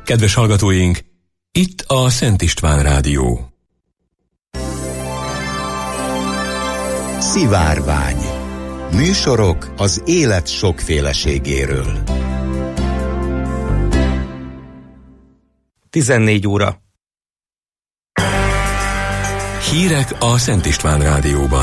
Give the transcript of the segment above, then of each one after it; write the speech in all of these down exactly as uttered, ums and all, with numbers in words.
Kedves hallgatóink, itt a Szent István Rádió. Szivárvány. Műsorok az élet sokféleségéről. tizennégy óra. Hírek a Szent István Rádióban.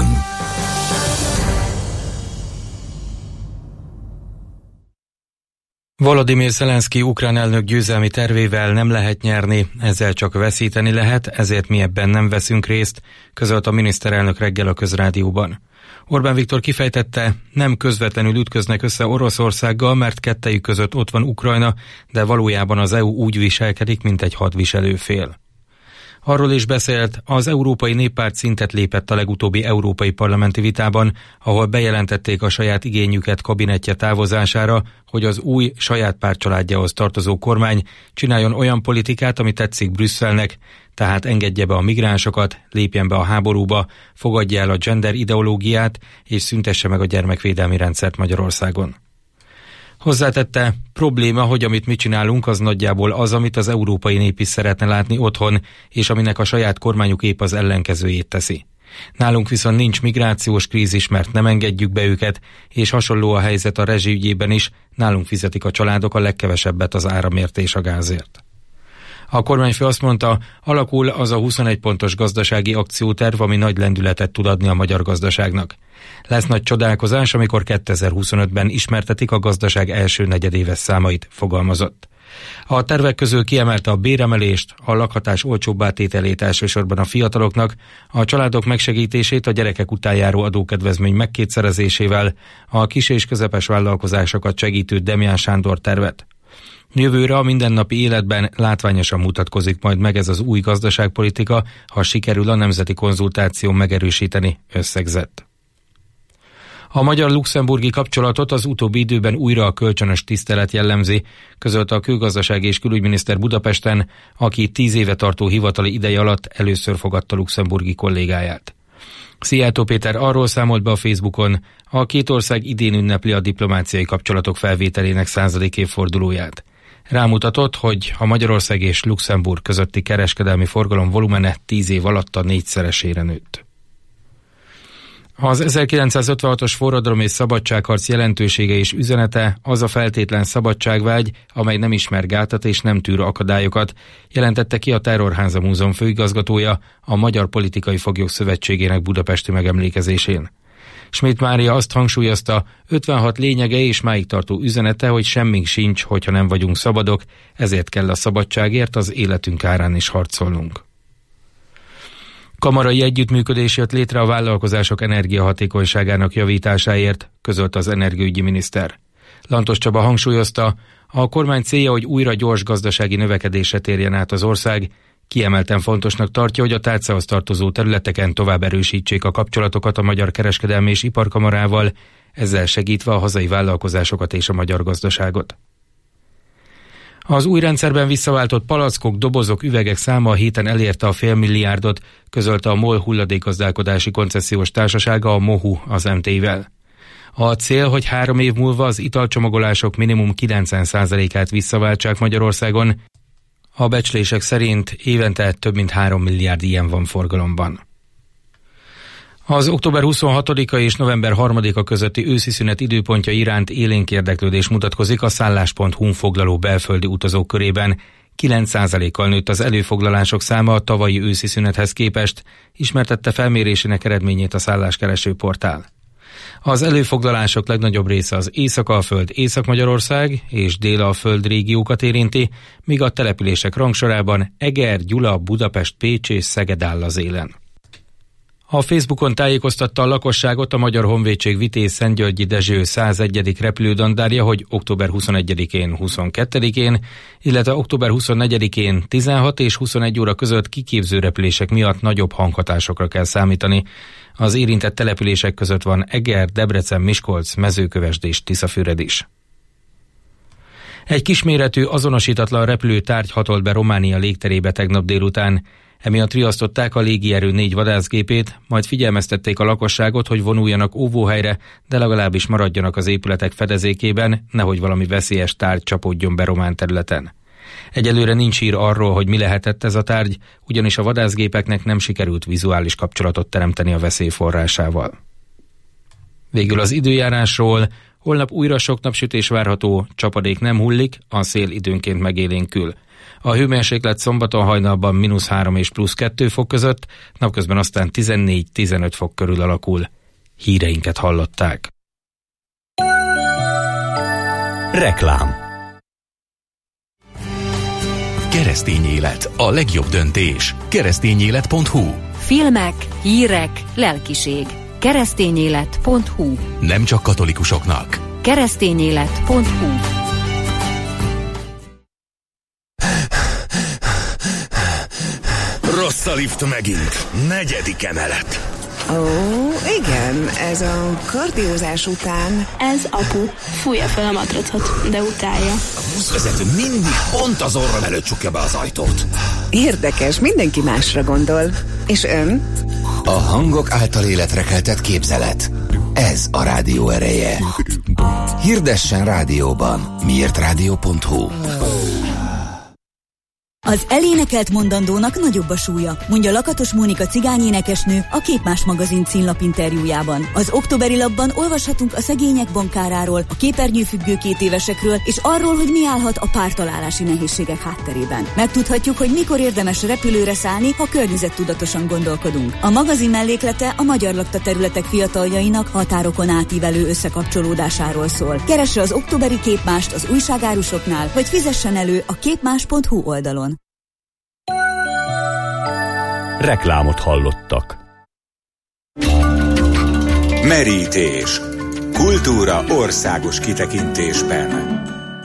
Volodymyr Zelenszky ukrán elnök győzelmi tervével nem lehet nyerni, ezzel csak veszíteni lehet, ezért mi ebben nem veszünk részt, közölt a miniszterelnök reggel a Közrádióban. Orbán Viktor kifejtette, nem közvetlenül ütköznek össze Oroszországgal, mert kettejük között ott van Ukrajna, de valójában az é u úgy viselkedik, mint egy hadviselő fél. Arról is beszélt, az Európai Néppárt szintet lépett a legutóbbi európai parlamenti vitában, ahol bejelentették a saját igényüket kabinettje távozására, hogy az új saját pártcsaládjához tartozó kormány csináljon olyan politikát, ami tetszik Brüsszelnek, tehát engedje be a migránsokat, lépjen be a háborúba, fogadja el a gender ideológiát és szüntesse meg a gyermekvédelmi rendszert Magyarországon. Hozzátette, probléma, hogy amit mi csinálunk, az nagyjából az, amit az európai nép is szeretne látni otthon, és aminek a saját kormányuk épp az ellenkezőjét teszi. Nálunk viszont nincs migrációs krízis, mert nem engedjük be őket, és hasonló a helyzet a rezsiügyében is, nálunk fizetik a családok a legkevesebbet az áramért és a gázért. A kormányfő azt mondta, alakul az a huszonegy pontos gazdasági akcióterv, ami nagy lendületet tud adni a magyar gazdaságnak. Lesz nagy csodálkozás, amikor kétezer-huszonötben ismertetik a gazdaság első negyedéves számait, fogalmazott. A tervek közül kiemelte a béremelést, a lakhatás olcsóbbá tételét elsősorban a fiataloknak, a családok megsegítését a gyerekek után járó adókedvezmény megkétszerezésével, a kis és közepes vállalkozásokat segítő Demján Sándor tervet. Jövőre a mindennapi életben látványosan mutatkozik majd meg ez az új gazdaságpolitika, ha sikerül a nemzeti konzultáción megerősíteni, összegzett. A magyar-luxemburgi kapcsolatot az utóbbi időben újra a kölcsönös tisztelet jellemzi, közölte a külgazdasági és külügyminiszter Budapesten, aki tíz éve tartó hivatali ideje alatt először fogadta luxemburgi kollégáját. Szijjártó Péter arról számolt be a Facebookon, a két ország idén ünnepli a diplomáciai kapcsolatok felvételének századik évfordulóját. Rámutatott, hogy a Magyarország és Luxemburg közötti kereskedelmi forgalom volumene tíz év alatt a négyszeresére nőtt. Az ezerkilencszázötvenhatos forradalom és szabadságharc jelentősége és üzenete az a feltétlen szabadságvágy, amely nem ismer gátat és nem tűr akadályokat, jelentette ki a Terrorháza Múzeum főigazgatója a Magyar Politikai Foglyok Szövetségének budapesti megemlékezésén. Schmidt Mária azt hangsúlyozta, ötvenhat lényege és máig tartó üzenete, hogy semmink sincs, hogyha nem vagyunk szabadok, ezért kell a szabadságért az életünk árán is harcolnunk. Kamarai együttműködés jött létre a vállalkozások energiahatékonyságának javításáért, közölte az energiaügyi miniszter. Lantos Csaba hangsúlyozta, a kormány célja, hogy újra gyors gazdasági növekedésre térjen át az ország, kiemelten fontosnak tartja, hogy a tárcához tartozó területeken tovább erősítsék a kapcsolatokat a Magyar Kereskedelmi és Iparkamarával, ezzel segítve a hazai vállalkozásokat és a magyar gazdaságot. Az új rendszerben visszaváltott palackok, dobozok, üvegek száma a héten elérte a félmilliárdot, közölte a MOL hulladékgazdálkodási koncesziós társasága, a MOHU az em té-vel. A cél, hogy három év múlva az italcsomagolások minimum kilencven százalékát visszaváltsák Magyarországon. A becslések szerint évente több mint három milliárd ilyen van forgalomban. Az október huszonhatodika és november harmadika közötti őszi szünet időpontja iránt élénk érdeklődés mutatkozik a szállás pont hu-n foglaló belföldi utazók körében. kilenc százalékkal nőtt az előfoglalások száma a tavalyi őszi szünethez képest, ismertette felmérésének eredményét a szálláskereső portál. Az előfoglalások legnagyobb része az Észak-Alföld, Észak-Magyarország és Dél-Alföld régiókat érinti, míg a települések rangsorában Eger, Gyula, Budapest, Pécs és Szeged áll az élen. A Facebookon tájékoztatta a lakosságot a Magyar Honvédség Vitéz-Szentgyörgyi Dezső százegyedik repülődandárja, hogy október huszonegyedikén, huszonkettedikén, illetve október huszonnegyedikén tizenhat és huszonegy óra között kiképző repülések miatt nagyobb hanghatásokra kell számítani. Az érintett települések között van Eger, Debrecen, Miskolc, Mezőkövesd és Tiszafüred is. Egy kisméretű, azonosítatlan repülőtárgy hatolt be Románia légterébe tegnap délután. Emiatt riasztották a légierő négy vadászgépét, majd figyelmeztették a lakosságot, hogy vonuljanak óvóhelyre, de legalábbis maradjanak az épületek fedezékében, nehogy valami veszélyes tárgy csapódjon be román területen. Egyelőre nincs hír arról, hogy mi lehetett ez a tárgy, ugyanis a vadászgépeknek nem sikerült vizuális kapcsolatot teremteni a veszély forrásával. Végül az időjárásról. Holnap újra sok napsütés várható, csapadék nem hullik, a szél időnként megélénkül. A hőmérséklet szombaton hajnalban mínusz három és plusz kettő fok között, napközben aztán tizennégy-tizenöt fok körül alakul. Híreinket hallották. Reklám. Keresztény élet, a legjobb döntés. keresztényélet pont hu. Filmek, hírek, lelkiség. keresztényélet pont hu. Nem csak katolikusoknak. keresztényélet pont hu. Rossz a lift megint. Negyedik emelet. Ó, igen, ez a kardiózás után. Ez apu. Fújja fel a matracot, de utálja. A buszvezető mindig pont az orrom előtt csukja be az ajtót. Érdekes, mindenki másra gondol. És ön? A hangok által életre keltett képzelet. Ez a rádió ereje. Hirdessen rádióban. miért rádió pont hu. Az elénekelt mondandónak nagyobb a súlya, mondja Lakatos Mónika cigányénekesnő a Képmás magazin címlap interjújában. Az októberi lapban olvashatunk a szegények bankáráról, a képernyőfüggő két évesekről, és arról, hogy mi állhat a pártalálási nehézségek hátterében. Megtudhatjuk, hogy mikor érdemes repülőre szállni, ha környezettudatosan gondolkodunk. A magazin melléklete a magyar lakta területek fiataljainak határokon átívelő összekapcsolódásáról szól. Keresse az októberi Képmást az újságárusoknál, vagy fizessen elő a képmás pont hu oldalon. Reklámot hallottak. Merítés. Kultúra országos kitekintésben.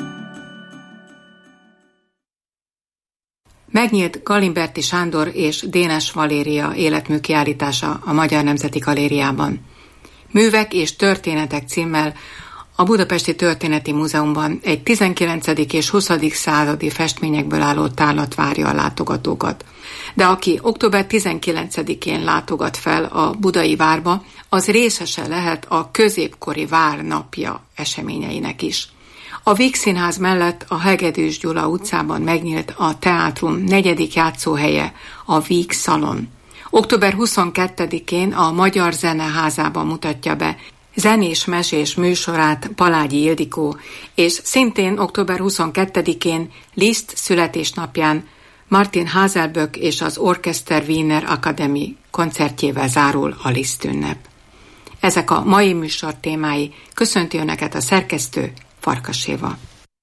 Megnyílt Galimberti Sándor és Dénes Valéria életmű kiállítása a Magyar Nemzeti Galériában. Művek és történetek címmel a Budapesti Történeti Múzeumban egy tizenkilencedik és huszadik századi festményekből álló tárlat várja a látogatókat. De aki október tizenkilencedikén látogat fel a budai várba, az részese lehet a középkori vár napja eseményeinek is. A Víg Színház mellett a Hegedűs Gyula utcában megnyílt a teátrum negyedik játszóhelye, a Víg Szalon. október huszonkettedikén a Magyar Zeneházában mutatja be zenés mesés műsorát Palágyi Ildikó, és szintén október huszonkettedikén Liszt születésnapján Martin Haselböck és az Orchester Wiener Akademie koncertjével zárul a Liszt ünnep. Ezek a mai műsor témái. Köszönti Önöket a szerkesztő, Farkas Éva.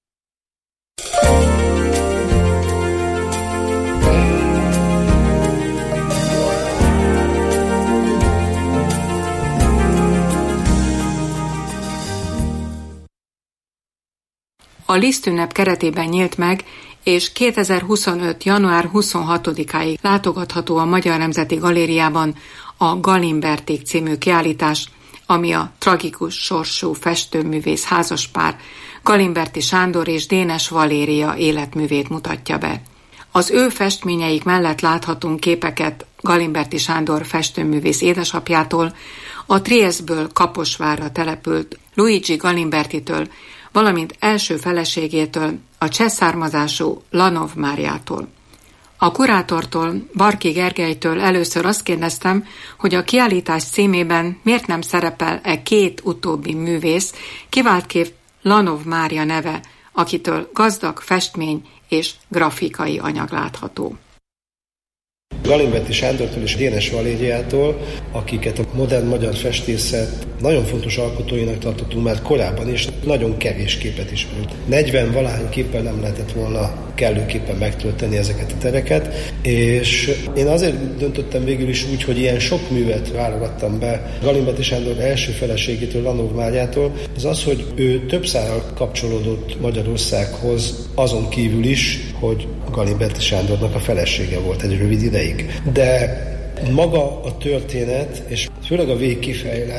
A Liszt ünnep keretében nyílt meg, és kétezer-huszonöt. január huszonhatodikáig látogatható a Magyar Nemzeti Galériában a Galimberték című kiállítás, ami a tragikus sorsú festőművész házaspár Galimberti Sándor és Dénes Valéria életművét mutatja be. Az ő festményeik mellett láthatunk képeket Galimberti Sándor festőművész édesapjától, a Triesztből Kaposvárra települt Luigi Galimbertitől, valamint első feleségétől, a cseh származású Lanov Máriától. A kurátortól, Barki Gergelytől először azt kérdeztem, hogy a kiállítás címében miért nem szerepel e két utóbbi művész, kiváltképp Lanov Mária neve, akitől gazdag festmény és grafikai anyag látható. Galimberti Sándortól és Dénes Valériától, akiket a modern magyar festészet nagyon fontos alkotóinak tartottunk már korábban, és nagyon kevés képet ismert. negyven valahány képpel nem lehetett volna kellőképpen megtölteni ezeket a tereket, és én azért döntöttem végül is úgy, hogy ilyen sok művet válogattam be Galimberti Sándor első feleségétől, Lanov Máriától, az az, hogy ő több szálal kapcsolódott Magyarországhoz, azon kívül is, hogy Galimberti Sándornak a felesége volt egy rövid ideig. De maga a történet, és főleg a végkifejlet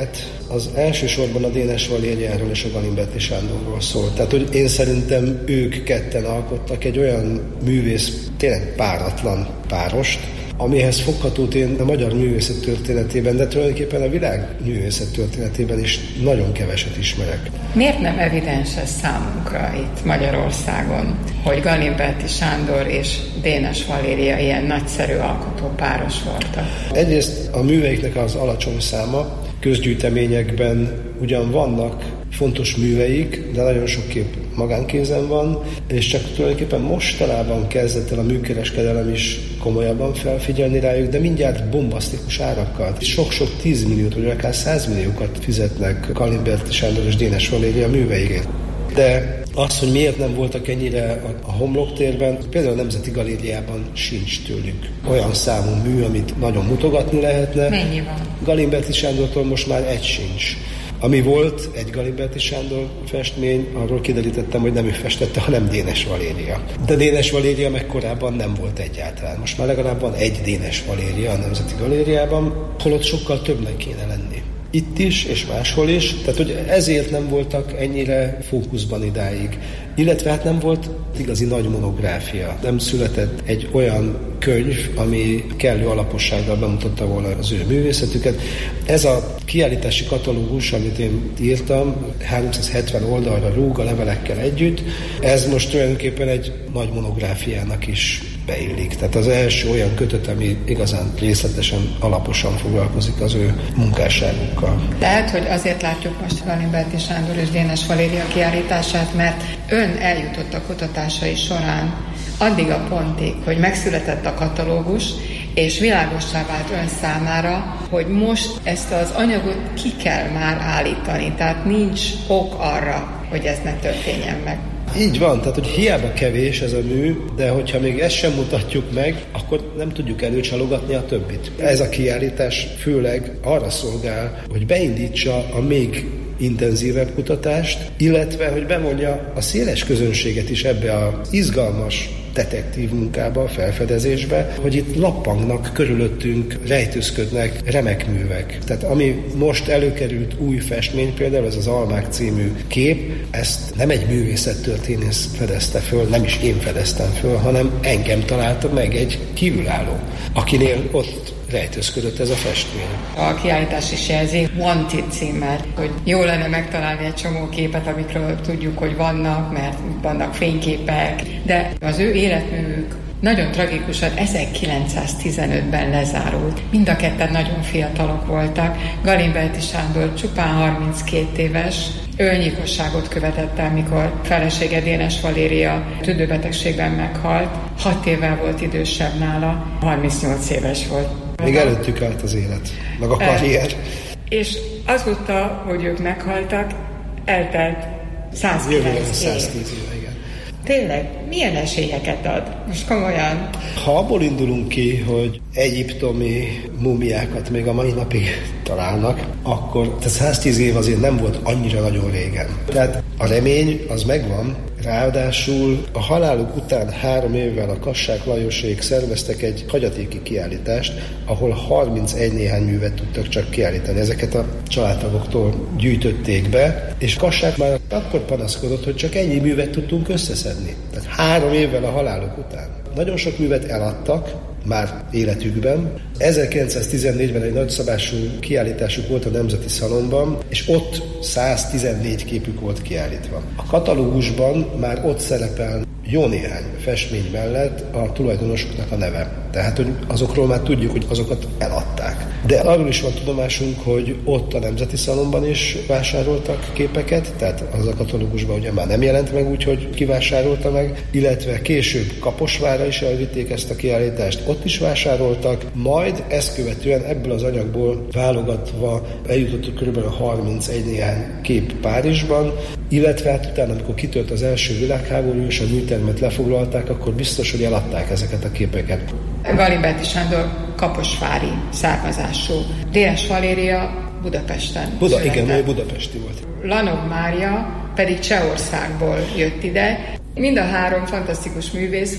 az elsősorban a Dénes Valériáról és a Galimberti Sándorról szól. Tehát, hogy én szerintem ők ketten alkottak egy olyan művész, tényleg páratlan párost, amihez foghatót én a magyar művészet történetében, de tulajdonképpen a világ művészet történetében is nagyon keveset ismerek. Miért nem evidens ez számunkra itt Magyarországon, hogy Galimberti Sándor és Dénes Valéria ilyen nagyszerű alkotó páros voltak? Egyrészt a műveiknek az alacsony száma, közgyűjteményekben ugyan vannak fontos műveik, de nagyon sok kép magánkézen van, és csak tulajdonképpen mostanában kezdett el a műkereskedelem is komolyabban felfigyelni rájuk, de mindjárt bombasztikus árakkal. Sok-sok tízmilliót, vagy akár százmilliókat fizetnek Galimberti Sándor és Dénes Valéria műveikért. De az, hogy miért nem voltak ennyire a homloktérben, például a Nemzeti Galériában sincs tőlük olyan számú mű, amit nagyon mutogatni lehetne. Mennyi van? Galimberti Sándortól most már egy sincs. Ami volt egy Galimberti Sándor festmény, arról kiderítettem, hogy nem ő festette, hanem Dénes Valéria. De Dénes Valéria meg korábban nem volt egyáltalán. Most már legalább van egy Dénes Valéria a Nemzeti Galériában, holott sokkal többnek kéne lenni. Itt is, és máshol is, tehát hogy ezért nem voltak ennyire fókuszban idáig. Illetve hát nem volt igazi nagy monográfia. Nem született egy olyan könyv, ami kellő alapossággal bemutatta volna az ő művészetüket. Ez a kiállítási katalógus, amit én írtam, háromszázhetven oldalra rúg a levelekkel együtt, ez most tulajdonképpen egy nagy monográfiának is beillik. Tehát az első olyan kötet, ami igazán részletesen, alaposan foglalkozik az ő munkásságukkal. Lehet, hogy azért látjuk most Galimberti Sándor és Dénes Valéria kiállítását, mert ön eljutott a kutatásai során addig a pontig, hogy megszületett a katalógus, és világossá vált ön számára, hogy most ezt az anyagot ki kell már állítani, tehát nincs ok arra, hogy ez ne történjen meg. Így van, tehát hogy hiába kevés ez a mű, de hogyha még ezt sem mutatjuk meg, akkor nem tudjuk előcsalogatni a többit. Ez a kiállítás főleg arra szolgál, hogy beindítsa a még intenzívebb kutatást, illetve hogy bevonja a széles közönséget is ebbe az izgalmas detektív munkába, felfedezésbe, hogy itt lappangnak, körülöttünk rejtőzködnek remek művek. Tehát ami most előkerült új festmény, például ez az Almák című kép, ezt nem egy művészettörténész fedezte föl, nem is én fedeztem föl, hanem engem találta meg egy kívülálló, akinél ott rejtőzködött ez a festmény. A kiállítás is jelzi Wanted címmel, hogy jó lenne megtalálni egy csomó képet, amikről tudjuk, hogy vannak, mert vannak fényképek, de az ő életművük nagyon tragikusan ezerkilencszáztizenötben lezárult. Mind a ketten nagyon fiatalok voltak. Galimberti Sándor csupán harminckét éves, öngyilkosságot követett el, mikor felesége Dénes Valéria tüdőbetegségben meghalt. Hat évvel volt idősebb nála, harmincnyolc éves volt. Még előttük állt az élet, meg a karrier. E, és azóta, hogy ők meghaltak, eltelt százkilenc év. Tényleg, milyen esélyeket ad? Most komolyan. Ha abból indulunk ki, hogy egyiptomi mumiákat még a mai napig találnak, akkor tehát száztíz év azért nem volt annyira nagyon régen. Tehát a remény az megvan, ráadásul a haláluk után három évvel a Kassák Lajosék szerveztek egy hagyatéki kiállítást, ahol harmincegy néhány művet tudtak csak kiállítani. Ezeket a családtagoktól gyűjtötték be, és Kassák már akkor panaszkodott, hogy csak ennyi művet tudtunk összeszedni. Tehát három évvel a haláluk után. Nagyon sok művet eladtak, már életükben. ezerkilencszáztizennégyben egy nagyszabású kiállításuk volt a Nemzeti Szalonban, és ott száztizennégy képük volt kiállítva. A katalógusban már ott szerepel jó néhány festmény mellett a tulajdonosoknak a neve. Tehát, hogy azokról már tudjuk, hogy azokat eladták. De arról is van tudomásunk, hogy ott a Nemzeti Szalonban is vásároltak képeket, tehát az a katalógusban ugye már nem jelent meg úgy, hogy kivásárolta meg, illetve később Kaposvárra is elvitték ezt a kiállítást, ott is vásároltak, majd ezt követően ebből az anyagból válogatva eljutottuk körülbelül harmincegy néhány kép Párizsban, illetve hát utána, amikor kitört az első világháború és a műtermet lefoglalták, akkor biztos, hogy eladták ezeket a képeket. Galimberti Sándor kaposvári származású. Dénes Valéria Budapesten Buda, született. igen, ő budapesti volt. Lanog Mária pedig Csehországból jött ide. Mind a három fantasztikus művész volt,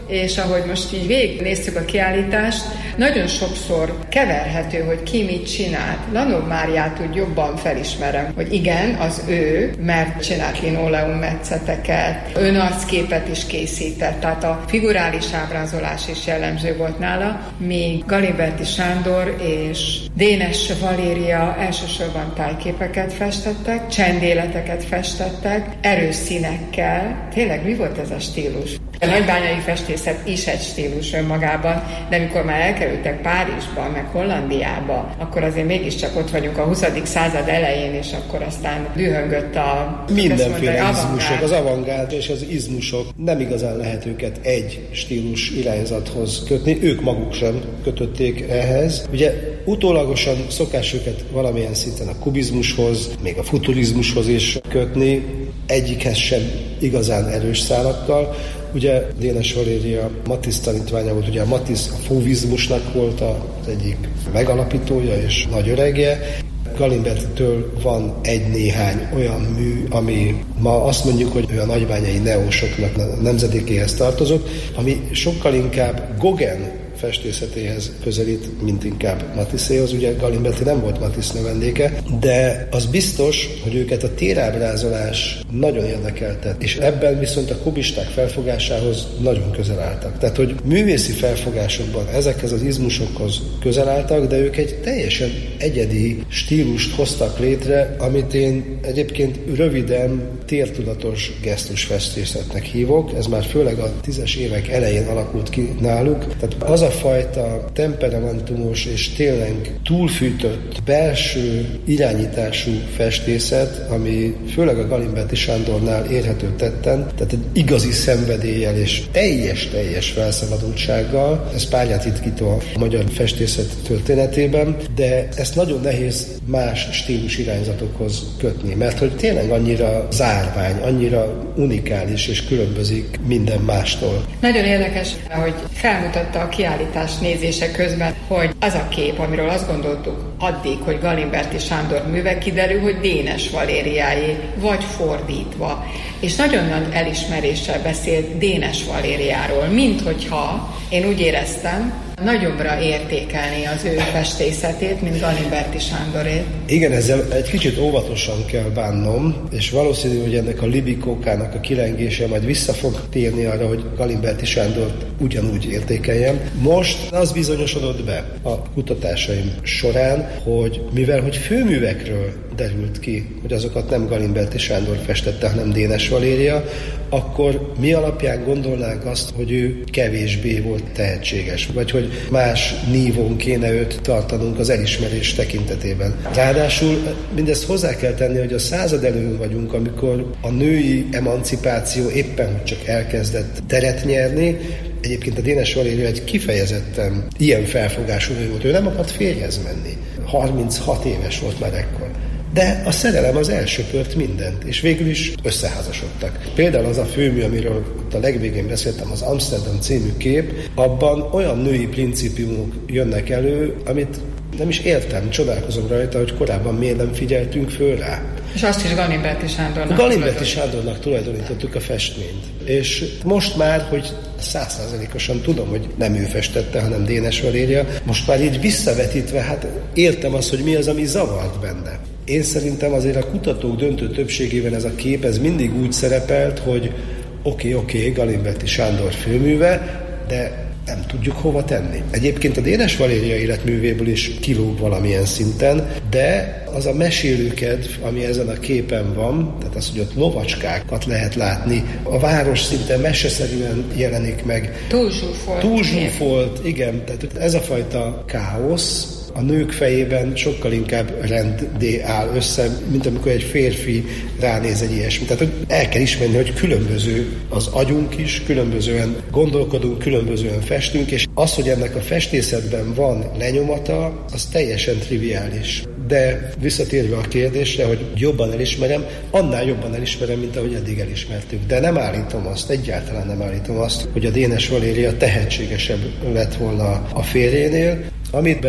és ahogy most így végignéztük a kiállítást, nagyon sokszor keverhető, hogy ki mit csinált. Lanov Máriát úgy jobban felismerem, hogy igen, az ő, mert csinált linoleum-metszeteket, önarcképet is készített, tehát a figurális ábrázolás is jellemző volt nála, míg Galimberti Sándor és Dénes Valéria elsősorban tájképeket festettek, csendéleteket festettek, erős színekkel. Tényleg mi volt ez a stílus? A nagybányai festészet is egy stílus önmagában, de amikor már elkerültek Párizsba, meg Hollandiába, akkor azért mégiscsak ott vagyunk a huszadik század elején, és akkor aztán dühöngött a... Mindenféle izmusok, az avantgárd és az izmusok, nem igazán lehet őket egy stílus irányzathoz kötni, ők maguk sem kötötték ehhez. Ugye utólagosan szokás őket valamilyen szinten a kubizmushoz, még a futurizmushoz is kötni, egyikhez sem igazán erős szálakkal. Ugye Dénes Valéria Matisse tanítványa volt, ugye a Matisse a fauvizmusnak volt az egyik megalapítója és nagy öregje. Galimbertitől van egy-néhány olyan mű, ami ma azt mondjuk, hogy ő a nagybányai neósoknak a nemzedékéhez tartozott, ami sokkal inkább Gauguin festészetéhez közelít, mint inkább Matisséhoz. Ugye Galimberti nem volt Matisse növendéke, de az biztos, hogy őket a térábrázolás nagyon érdekelte, és ebben viszont a kubisták felfogásához nagyon közel álltak. Tehát, hogy művészi felfogásokban ezekhez az izmusokhoz közel álltak, de ők egy teljesen egyedi stílust hoztak létre, amit én egyébként röviden tértudatos gesztusfestészetnek hívok. Ez már főleg a tízes évek elején alakult ki náluk. Tehát az a fajta temperamentumos és tényleg túlfűtött belső irányítású festészet, ami főleg a Galimberti Sándornál érhető tetten, tehát egy igazi szenvedéllyel és teljes-teljes felszabadultsággal. Ez párját ritkító a magyar festészet történetében, de ezt nagyon nehéz más stílus irányzatokhoz kötni, mert hogy tényleg annyira zárvány, annyira unikális és különbözik minden mástól. Nagyon érdekes, hogy felmutatta a kiállítás nézése közben, hogy az a kép, amiről azt gondoltuk addig, hogy Galimberti Sándor műve, kiderül, hogy Dénes Valériáé, vagy fordítva. És nagyon nagy elismeréssel beszélt Dénes Valériáról, mint hogyha én úgy éreztem, nagyobbra értékelni az ő festészetét, mint Galimberti Sándorét. Igen, ezzel egy kicsit óvatosan kell bánnom, és valószínű, hogy ennek a libikókának a kilengése majd vissza fog térni arra, hogy Galimberti Sándort ugyanúgy értékeljem. Most az bizonyosodott be a kutatásaim során, hogy mivel hogy főművekről derült ki, hogy azokat nem Galimberti Sándor festette, hanem Dénes Valéria, akkor mi alapján gondolnánk azt, hogy ő kevésbé volt tehetséges, vagy hogy más nívón kéne őt tartanunk az elismerés tekintetében. Ráadásul mindezt hozzá kell tenni, hogy a század előn vagyunk, amikor a női emancipáció éppen hogy csak elkezdett teret nyerni. Egyébként a Dénes Valéria egy kifejezetten ilyen felfogású nő volt. Ő nem akart férjhez menni. harminchat éves volt már ekkor. De a szerelem az elsöpört mindent, és végül is összeházasodtak. Például az a főmű, amiről a legvégén beszéltem, az Amsterdam című kép, abban olyan női principiumok jönnek elő, amit nem is értem, csodálkozom rajta, hogy korábban miért nem figyeltünk föl rá. És azt is Galimberti Sándornak. Galimberti Sándornak tulajdonítottuk a festményt. És most már, hogy száz százalékosan tudom, hogy nem ő festette, hanem Dénes Valéria, most már így visszavetítve, hát értem azt, hogy mi az, ami zavart benne. Én szerintem azért a kutatók döntő többségében ez a kép, ez mindig úgy szerepelt, hogy oké, okay, oké, okay, Galimberti Sándor főműve, de nem tudjuk hova tenni. Egyébként a Dénes Valéria életművéből is kilóg valamilyen szinten, de az a mesélőkedv, ami ezen a képen van, tehát az, hogy ott lovacskákat lehet látni, a város szinte meseszerűen jelenik meg. Túlzsúfolt. Túlzsúfolt, igen, tehát ez a fajta káosz, a nők fejében sokkal inkább renddé áll össze, mint amikor egy férfi ránéz egy ilyesmi. Tehát el kell ismerni, hogy különböző az agyunk is, különbözően gondolkodunk, különbözően festünk, és az, hogy ennek a festészetben van lenyomata, az teljesen triviális. De visszatérve a kérdésre, hogy jobban elismerem, annál jobban elismerem, mint ahogy eddig elismertük. De nem állítom azt, egyáltalán nem állítom azt, hogy a Dénes Valéria tehetségesebb lett volna a férjénél, amitben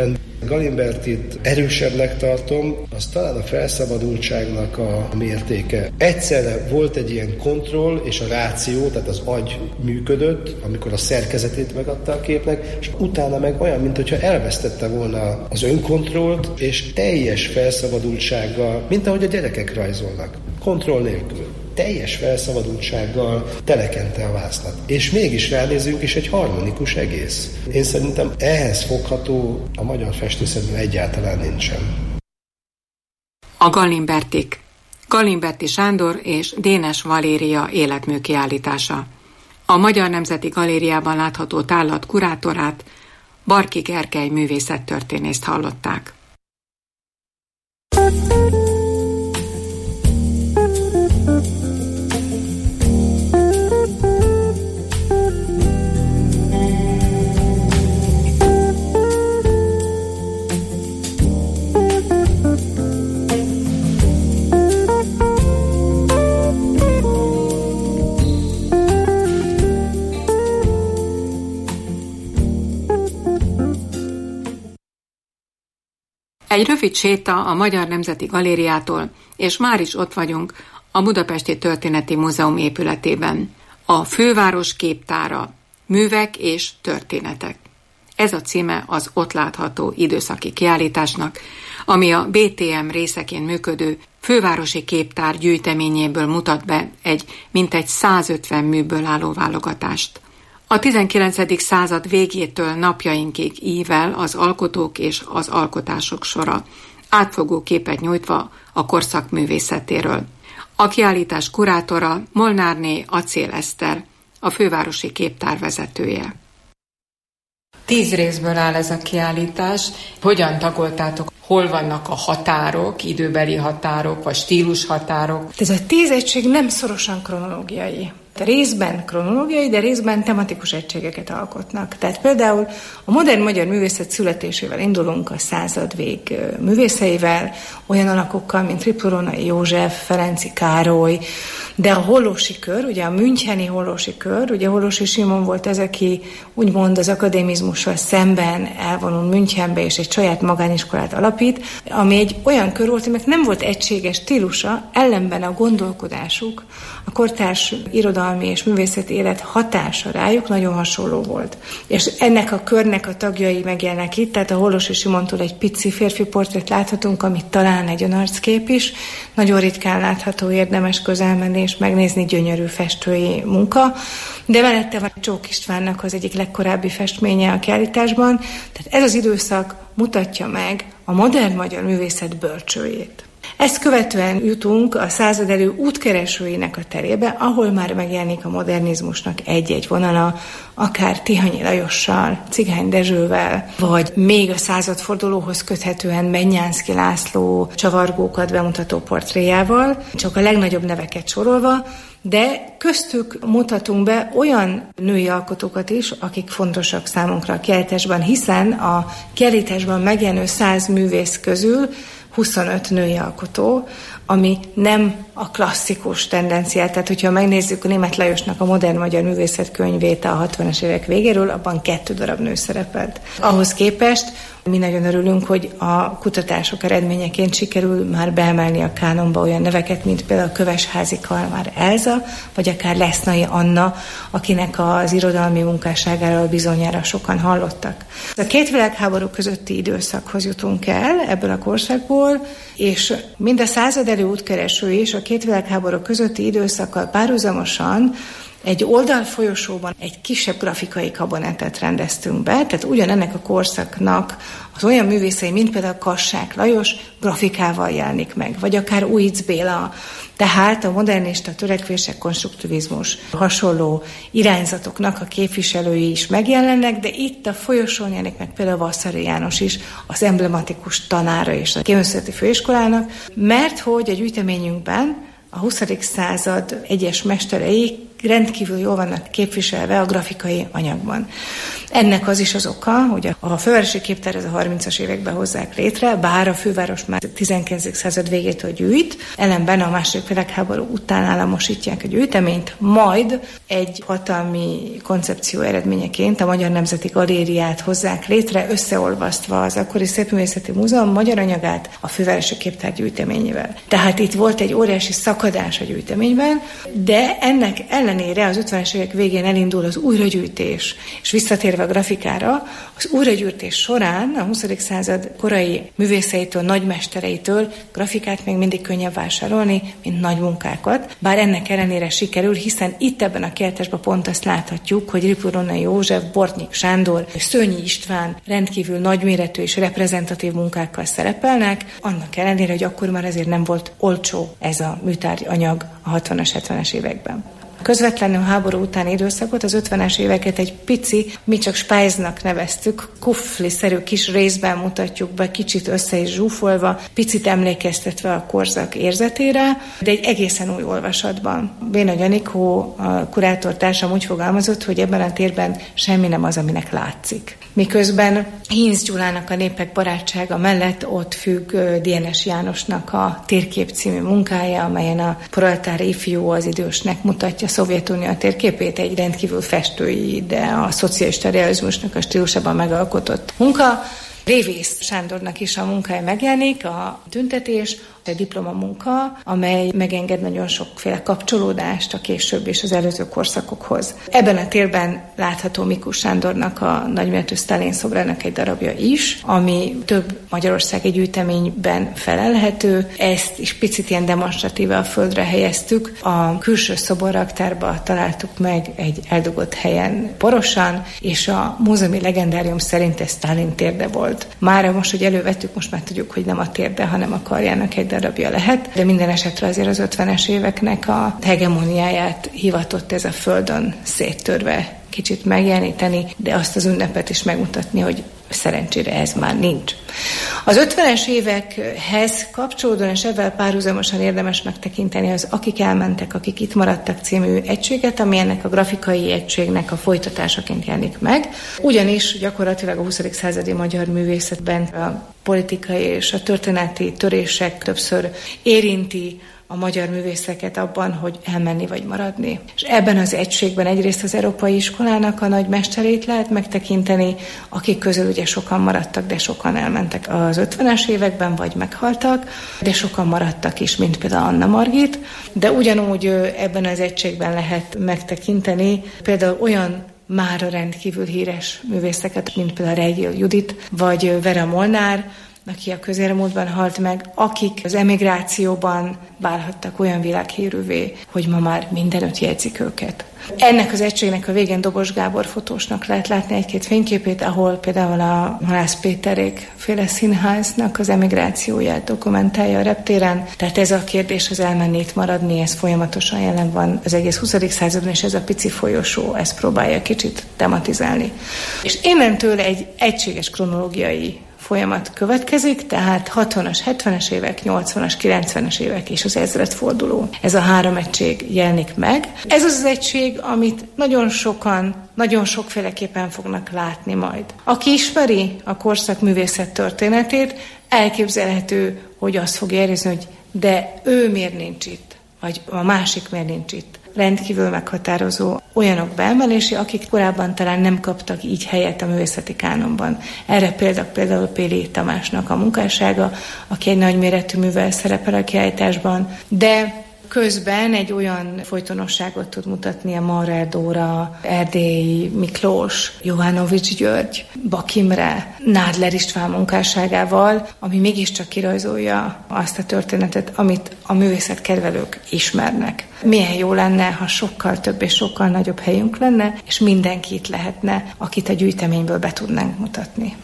Galimbertit erősebbnek tartom, az talán a felszabadultságnak a mértéke. Egyszerre volt egy ilyen kontroll és a ráció, tehát az agy működött, amikor a szerkezetét megadta a képnek, és utána meg olyan, mintha elvesztette volna az önkontrollt, és teljes felszabadultsággal, mint ahogy a gyerekek rajzolnak, kontroll nélkül. Teljes felszabadultsággal telekente a vászlat. És mégis ránézünk, és egy harmonikus egész. Én szerintem ehhez fogható a magyar festészetben egyáltalán nincsen. A Galimbertik. Galimberti Sándor és Dénes Valéria életmű kiállítása. A Magyar Nemzeti Galériában látható tárlat kurátorát, Barki Gergely művészettörténészt hallották. Egy rövid séta a Magyar Nemzeti Galériától, és már is ott vagyunk a Budapesti Történeti Múzeum épületében. A Főváros képtára, művek és történetek. Ez a címe az ott látható időszaki kiállításnak, ami a bé té em részeként működő Fővárosi Képtár gyűjteményéből mutat be egy mintegy százötven műből álló válogatást. A tizenkilencedik század végétől napjainkig ível az alkotók és az alkotások sora, átfogó képet nyújtva a korszak művészetéről. A kiállítás kurátora Molnárné Acél Eszter, a Fővárosi Képtár vezetője. Tíz részből áll ez a kiállítás. Hogyan tagoltátok? Hol vannak a határok, időbeli határok, vagy stílus határok? Ez a tíz egység nem szorosan kronológiai. Részben kronológiai, de részben tematikus egységeket alkotnak. Tehát például a modern magyar művészet születésével indulunk a század vég művészeivel, olyan alakokkal, mint Triplurónai József, Ferenczy Károly, de a hollósi kör, ugye a müncheni hollósi kör, ugye Hollósi Simon volt ez, aki úgymond az akadémizmussal szemben elvonul Münchenbe, és egy saját magániskolát alapít, ami egy olyan kör volt, aminek nem volt egységes stílusa, ellenben a gondolkodásuk, a kortárs irodalmi és művészeti élet hatása rájuk nagyon hasonló volt. És ennek a körnek a tagjai megjelennek itt, tehát a Hollósi Simontól egy pici férfi portrét láthatunk, amit talán egy önarckép is, nagyon ritkán látható, érdemes közel menni és megnézni, gyönyörű festői munka, de mellette van Csók Istvánnak az egyik legkorábbi festménye a kiállításban, tehát ez az időszak mutatja meg a modern magyar művészet bölcsőjét. Ezt követően jutunk a századelő útkeresőinek a terébe, ahol már megjelenik a modernizmusnak egy-egy vonala, akár Tihanyi Lajossal, Cigány Dezsővel, vagy még a századfordulóhoz köthetően Mennyánszky László csavargókat bemutató portréjával, csak a legnagyobb neveket sorolva, de köztük mutatunk be olyan női alkotókat is, akik fontosak számunkra a kiállításban, hiszen a kiállításban megjelenő száz művész közül huszonöt női alkotó, ami nem a klasszikus tendenciát. Tehát, hogyha megnézzük a Németh Lajosnak a Modern Magyar Művészet könyvét a hatvanas évek végéről, abban kettő darab nő szerepelt. Ahhoz képest mi nagyon örülünk, hogy a kutatások eredményeként sikerül már beemelni a kánonba olyan neveket, mint például Kövesházi Kalmár Elza, vagy akár Lesznai Anna, akinek az irodalmi munkásságáról bizonyára sokan hallottak. A két világháború közötti időszakhoz jutunk el ebből a korszakból, és mind a századelő útkereső is a két világháború közötti időszakkal párhuzamosan egy oldalfolyosóban egy kisebb grafikai kabinettet rendeztünk be, tehát ugyanennek a korszaknak az olyan művészei, mint például Kassák Lajos grafikával jelenik meg, vagy akár Újc Béla. Tehát a modernista törekvések, konstruktivizmus hasonló irányzatoknak a képviselői is megjelennek, de itt a folyosón jelenik meg például Vasszary János is, az emblematikus tanára és a Kéművészeti Főiskolának, mert hogy a gyűjteményünkben a huszadik század egyes mesterei rendkívül jól vannak képviselve a grafikai anyagban. Ennek az is az oka, hogy a fővárosi képtár ez a harmincas években hozzák létre, bár a főváros már tizenkilencedik század végétől gyűjt, ellenben a második világháború után államosítják a gyűjteményt, majd egy hatalmi koncepció eredményeként a Magyar Nemzeti Galériát hozzák létre, összeolvasztva az akkori Szépművészeti Múzeum magyar anyagát a fővárosi képtár gyűjteményével. Tehát itt volt egy óriási szakadás a gyűjteményben, de ennek ellenére az ötvenes évek végén elindul az újragyűjtés, és visszatérve a grafikára, az újragyűjtés során a huszadik század korai művészeitől, nagymestereitől grafikát még mindig könnyebb vásárolni, mint nagy munkákat. Bár ennek ellenére sikerül, hiszen itt ebben a kiállításban pont azt láthatjuk, hogy Ripuronai József, Bortnyik Sándor, Szőnyi István rendkívül nagyméretű és reprezentatív munkákkal szerepelnek, annak ellenére, hogy akkor már ezért nem volt olcsó ez a műtárgy anyag a hatvanas, hetvenes években. Közvetlenül háború utáni időszakot, az ötvenes éveket egy pici, mi csak Spájznak neveztük, kufli-szerű kis részben mutatjuk be, kicsit össze és zsúfolva, picit emlékeztetve a korszak érzetére, de egy egészen új olvasatban. Bénagy Anikó, a kurátortársam úgy fogalmazott, hogy ebben a térben semmi nem az, aminek látszik. Miközben Hinz Gyulának a Népek barátsága mellett ott függ Dienes Jánosnak a Térkép című munkája, amelyen a proletár ifjú az idősnek mutatja Szovjetunió térképét, egy rendkívül festői, de a szocialista realizmusnak a stílusában megalkotott munka. Révész Sándornak is a munkája megjelenik, a tüntetés, egy diplomamunka, amely megenged nagyon sokféle kapcsolódást a később és az előző korszakokhoz. Ebben a térben látható Mikus Sándornak a nagyméretű Sztálin szobrának egy darabja is, ami több magyarországi gyűjteményben felelhető. Ezt is picit ilyen demonstratíve a földre helyeztük. A külső szoborraktárba találtuk meg egy eldugott helyen porosan, és a múzeumi legendárium szerint ez Sztálin térde volt. Mára most, hogy elővettük, most már tudjuk, hogy nem a térde, hanem a karjának egy darabja lehet, de minden esetre azért az ötvenes éveknek a hegemóniáját hivatott ez a földön széttörve kicsit megjeleníteni, de azt az ünnepet is megmutatni, hogy szerencsére ez már nincs. Az ötvenes évekhez kapcsolódóan és ebben párhuzamosan érdemes megtekinteni az Akik elmentek, akik itt maradtak című egységet, ami ennek a grafikai egységnek a folytatásaként jelenik meg. Ugyanis gyakorlatilag a huszadik századi magyar művészetben a politikai és a történeti törések többször érinti a magyar művészeket abban, hogy elmenni vagy maradni. És ebben az egységben egyrészt az európai iskolának a nagy mesterét lehet megtekinteni, akik közül ugye sokan maradtak, de sokan elmentek az ötvenes években, vagy meghaltak, de sokan maradtak is, mint például Anna Margit, de ugyanúgy ebben az egységben lehet megtekinteni például olyan mára rendkívül híres művészeket, mint például Reigl Judit, vagy Vera Molnár, aki a közelmúltban halt meg, akik az emigrációban válhattak olyan világhírűvé, hogy ma már mindenütt jegyzik őket. Ennek az egységnek a végén Dobos Gábor fotósnak lehet látni egy-két fényképét, ahol például a Halász Péterék féle színháznak az emigrációját dokumentálja a reptéren. Tehát ez a kérdés, az elmenni, itt maradni, ez folyamatosan jelen van az egész huszadik században, és ez a pici folyosó ezt próbálja kicsit tematizálni. És innentől egy egységes kronológiai folyamat következik, tehát hatvanas, hetvenes évek, nyolcvanas, kilencvenes évek és az ezredforduló. Ez a három egység jelenik meg. Ez az az egység, amit nagyon sokan, nagyon sokféleképpen fognak látni majd. Aki ismeri a korszak művészet történetét, elképzelhető, hogy azt fogja érezni, hogy de ő miért nincs itt, vagy a másik miért nincs itt. Rendkívül meghatározó olyanok beemelési, akik korábban talán nem kaptak így helyet a művészeti kánonban. Erre például például Péli Tamásnak a munkássága, aki egy nagyméretű művel szerepel a kiállításban, de közben egy olyan folytonosságot tud mutatni a Maurer Dóra, Erdélyi Miklós, Jovanovics György, Bak Imre, Nádler István munkásságával, ami mégiscsak kirajzolja azt a történetet, amit a művészetkedvelők ismernek. Milyen jó lenne, ha sokkal több és sokkal nagyobb helyünk lenne, és mindenki itt lehetne, akit a gyűjteményből be tudnánk mutatni.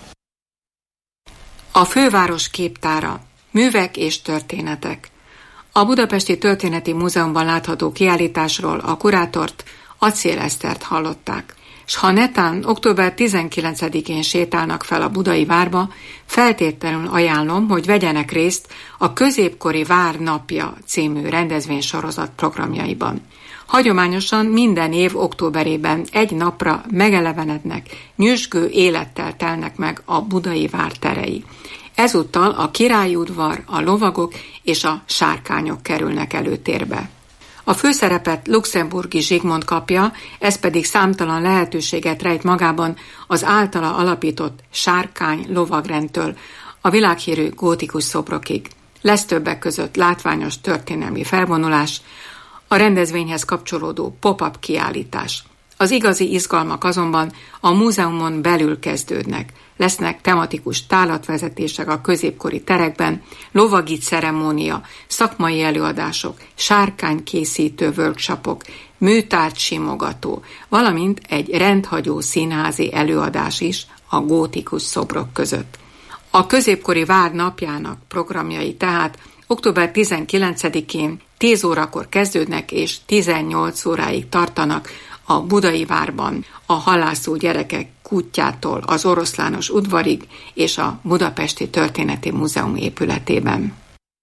A főváros képtára. Művek és történetek. A Budapesti Történeti Múzeumban látható kiállításról a kurátort, Acél Esztert hallották. S ha netán október tizenkilencedikén sétálnak fel a Budai Várba, feltétlenül ajánlom, hogy vegyenek részt a Középkori Vár napja című rendezvénysorozat programjaiban. Hagyományosan minden év októberében egy napra megelevenednek, nyüzsgő élettel telnek meg a budai vár terei. Ezúttal a királyi udvar, a lovagok és a sárkányok kerülnek előtérbe. A főszerepet luxemburgi Zsigmond kapja, ez pedig számtalan lehetőséget rejt magában az általa alapított sárkány lovagrendtől a világhírű gótikus szobrokig. Lesz többek között látványos történelmi felvonulás, a rendezvényhez kapcsolódó pop-up kiállítás. Az igazi izgalmak azonban a múzeumon belül kezdődnek. Lesznek tematikus tálatvezetések a középkori terekben, lovagit ceremónia, szakmai előadások, sárkánykészítő workshopok, műtárgy simogató, valamint egy rendhagyó színházi előadás is a gótikus szobrok között. A középkori vár napjának programjai tehát október tizenkilencedikén tíz órakor kezdődnek és tizennyolc óráig tartanak a budai várban, a halászó gyerekek kútjától az oroszlános udvarig és a Budapesti Történeti Múzeum épületében.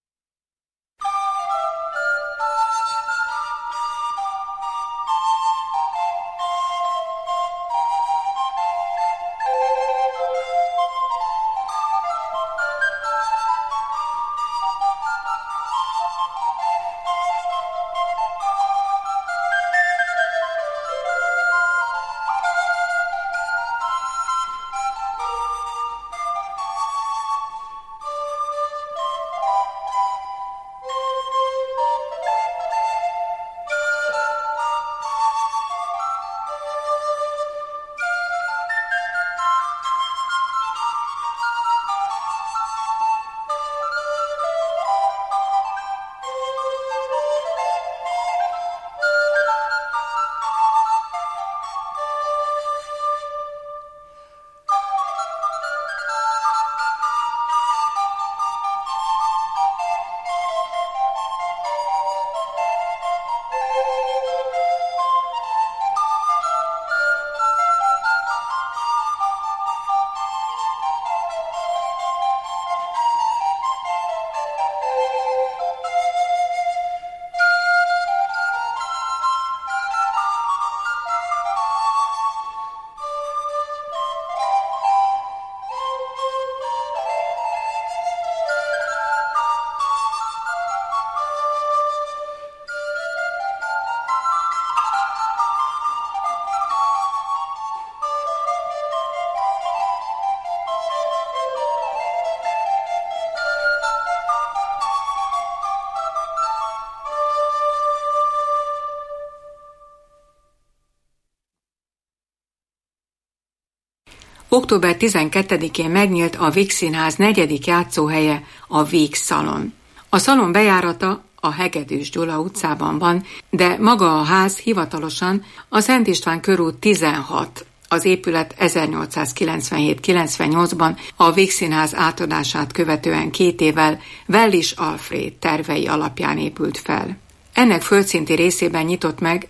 október tizenkettedikén megnyílt a Víg Színház negyedik játszóhelye, a Víg Szalon. A szalon bejárata a Hegedűs Gyula utcában van, de maga a ház hivatalosan a Szent István körút tizenhat. Az épület ezernyolcszázkilencvenhét kilencvennyolcban a Víg Színház átadását követően két évvel Wellis Alfréd tervei alapján épült fel. Ennek földszinti részében nyitott meg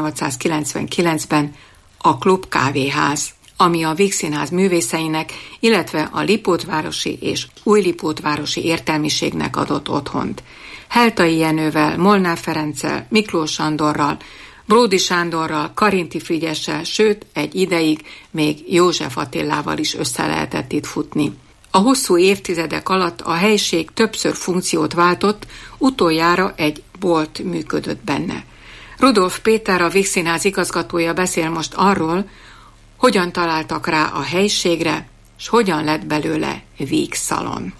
ezernyolcszázkilencvenkilencben a Klub Kávéház, ami a Víg Színház művészeinek, illetve a lipótvárosi és újlipótvárosi értelmiségnek adott otthont. Heltai Jenővel, Molnár Ferenccel, Miklós Andorral, Bródi Sándorral, Karinti Frigyessel, sőt, egy ideig még József Attilával is össze lehetett itt futni. A hosszú évtizedek alatt a helység többször funkciót váltott, utoljára egy bolt működött benne. Rudolf Péter, a Víg Színház igazgatója beszél most arról, hogyan találtak rá a helységre, és hogyan lett belőle Víg Szalon.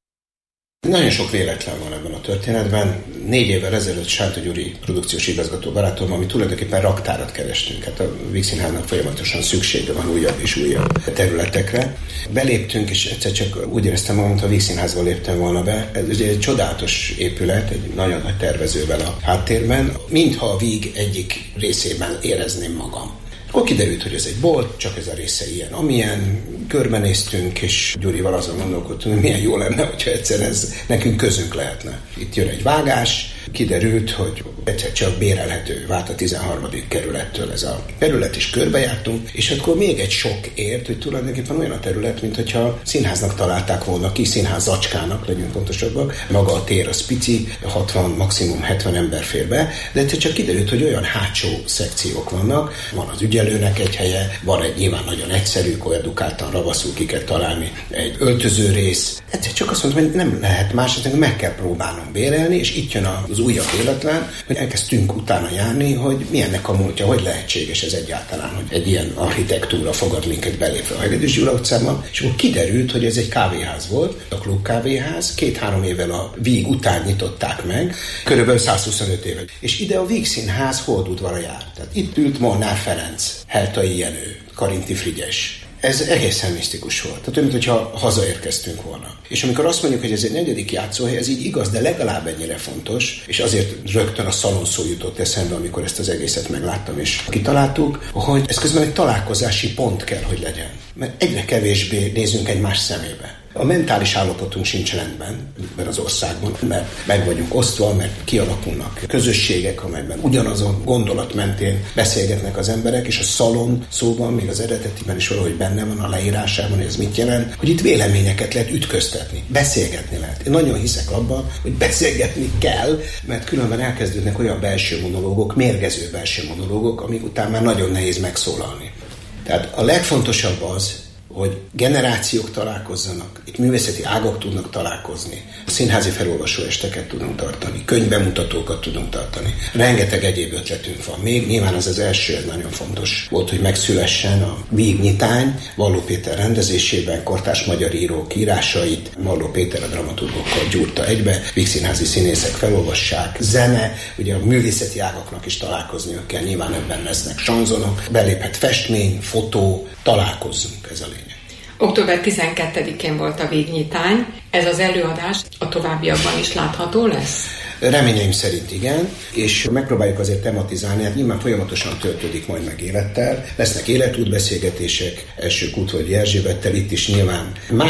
Nagyon sok véletlen van ebben a történetben. Négy évvel ezelőtt Sánta Gyuri produkciós igazgató barátom, ami tulajdonképpen raktárat kerestünk. Hát a Víg Színháznak folyamatosan szüksége van újabb és újabb területekre. Beléptünk, és egyszer csak úgy éreztem magam, mint a Víg Színházba léptem volna be. Ez ugye egy csodálatos épület, egy nagyon nagy tervezővel a háttérben. Mintha a Víg egyik részében érezném magam. Akkor kiderült, hogy ez egy bolt, csak ez a része ilyen, amilyen. Körbenéztünk, és Gyurival azon gondolkodtunk, hogy milyen jó lenne, hogyha egyszer ez nekünk közünk lehetne. Itt jön egy vágás, kiderült, hogy egyszer csak bérelhető vált a tizenharmadik kerülettől ez a terület, is körbejártunk, és akkor még egy sok ért, hogy tulajdonképpen olyan a terület, mint hogyha színháznak találták volna ki, színház zacskának, legyünk pontosabbak. Maga a tér az pici, hatvan, maximum hetven ember fér be, de egyszer csak kiderült, hogy olyan hátsó szekciók vannak, van az ügyelőnek egy helye, van egy nyilván nagyon egyszerű, koedukáltan, ravaszul ki kell találni egy öltöző rész. Egyszer csak azt mondtam, hogy nem lehet más, meg kell próbálnom bérelni, és itt jön az újabb véletlen, hogy elkezdtünk utána járni, hogy milyennek a múltja, hogy lehetséges ez egyáltalán, hogy egy ilyen architektúra fogad minket belépve a Hegedűs Gyula utcában, és akkor kiderült, hogy ez egy kávéház volt, a Klub kávéház, két-három évvel a Víg után nyitották meg, körülbelül százhuszonöt éve. És ide a Víg Színház holdudvara járt. Tehát itt ült Molnár Ferenc, Heltai Jenő, Karinti Frigyes. Ez egészen misztikus volt. Tehát olyan, mintha hazaérkeztünk volna. És amikor azt mondjuk, hogy ez egy negyedik játszóhely, ez így igaz, de legalább ennyire fontos, és azért rögtön a szalonszó jutott eszembe, amikor ezt az egészet megláttam és kitaláltuk, hogy ez közben egy találkozási pont kell, hogy legyen. Mert egyre kevésbé nézünk egymás szemébe. A mentális állapotunk sincs rendben ebben az országban, mert meg vagyunk osztva, mert kialakulnak közösségek, amelyben ugyanazon gondolat mentén beszélgetnek az emberek, és a szalon szóban, még az eredetiben is valahogy benne van a leírásában, hogy ez mit jelent, hogy itt véleményeket lehet ütköztetni, beszélgetni lehet. Én nagyon hiszek abban, hogy beszélgetni kell, mert különben elkezdődnek olyan belső monológok, mérgező belső monológok, amik után már nagyon nehéz megszólalni. Tehát a legfontosabb az, hogy generációk találkozzanak, itt művészeti ágak tudnak találkozni, színházi felolvasó esteket tudunk tartani, könyvbemutatókat tudunk tartani. Rengeteg egyéb ötletünk van még, nyilván az az első, ez nagyon fontos volt, hogy megszülessen a Víg nyitány, Valló Péter rendezésében, kortárs magyar írók írásait, Valló Péter a dramaturgokkal gyúrta egybe, Víg színházi színészek felolvassák, zene, ugye a művészeti ágaknak is találkozniuk kell, nyilván ebben lesznek sanzonok, beléphet festmény, fotó, találkozzunk, ez a lényeg. október tizenkettedikén volt a végnyitány. Ez az előadás a továbbiakban is látható lesz? Reményeim szerint igen, és megpróbáljuk azért tematizálni, hát nyilván folyamatosan töltődik majd meg élettel. Lesznek életútbeszélgetések, első Kútvölgyi Erzsébettel, itt is nyilván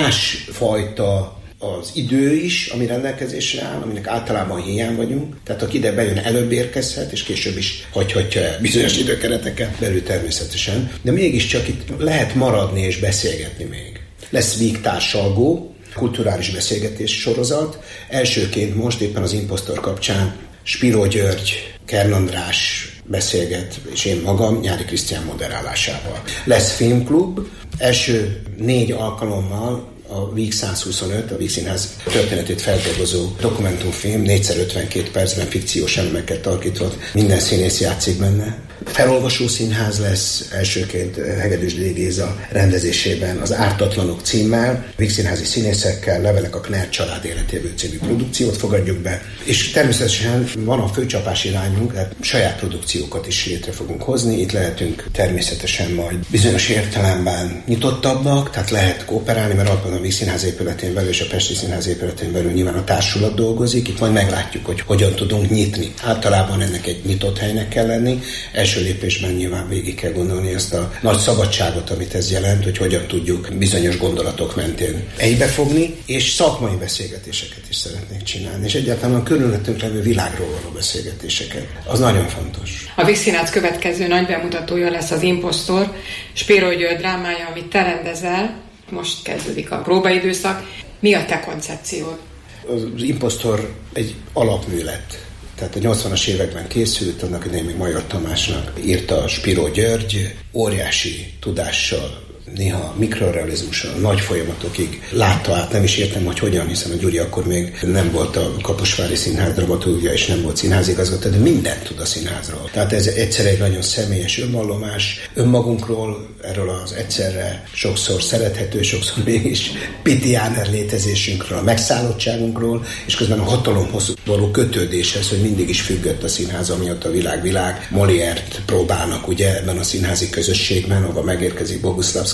másfajta az idő is, ami rendelkezésre áll, aminek általában hiány vagyunk. Tehát aki ide bejön, előbb érkezhet, és később is hagyhatja el bizonyos időkereteken belül természetesen. De mégiscsak itt lehet maradni és beszélgetni még. Lesz Víg társalgó, kulturális beszélgetés sorozat. Elsőként most éppen az Imposztor kapcsán Spiró György, Kern András beszélget, és én magam Nyári Krisztián moderálásával. Lesz filmklub, első négy alkalommal a Víg százhuszonöt, a Víg Színház történetét feldolgozó dokumentumfilm, négyszer ötvenkét percben fikciós elemeket tarkított, minden színész játszik benne. Felolvasó színház lesz, elsőként Hegedűs D. Géza rendezésében az Ártatlanok címmel, Víg színházi színészekkel, Levelek a Knert család életéből című produkciót fogadjuk be, és természetesen van a főcsapás irányunk, tehát saját produkciókat is létre fogunk hozni, itt lehetünk természetesen majd bizonyos értelemben nyitottabbak, tehát lehet kooperálni, mert alapban a Víg Színház épületén belül és a Pesti Színház épületén belül nyilván a társulat dolgozik, itt majd meglátjuk, hogy hogyan tudunk nyitni. Általában ennek egy nyitott helynek kell lenni, első lépésben nyilván végig kell gondolni ezt a nagy szabadságot, amit ez jelent, hogy hogyan tudjuk bizonyos gondolatok mentén egybefogni, és szakmai beszélgetéseket is szeretnék csinálni, és egyáltalán a körülöttünk levő világról való beszélgetéseket. Az nagyon fontos. A Víg Színház következő nagy bemutatója lesz az Imposztor, Spiró György drámája, amit te rendezel. Most kezdődik a próbaidőszak. Mi a te koncepciód? Az Imposztor egy alapműlet. Tehát a nyolcvanas években készült, annak idején még Major Tamásnak írta Spiró György, óriási tudással, néha mikrorealizmussal, nagy folyamatokig látta át, nem is értem, hogy hogyan, hiszen a Gyuri akkor még nem volt a Kaposvári Színház dramaturgia, és nem volt színházigazgató, de mindent tud a színházról. Tehát ez egyszer egy nagyon személyes önvallomás, önmagunkról, erről az egyszerre sokszor szerethető, sokszor mégis pitiáner létezésünkről, a megszállottságunkról, és közben a hatalomhoz való kötődéshez, hogy mindig is függött a színház, amiatt a világ-világ. Molière-t próbálnak ugye ebben a színházi közösségben, ahol megérkezik Boguszlavszky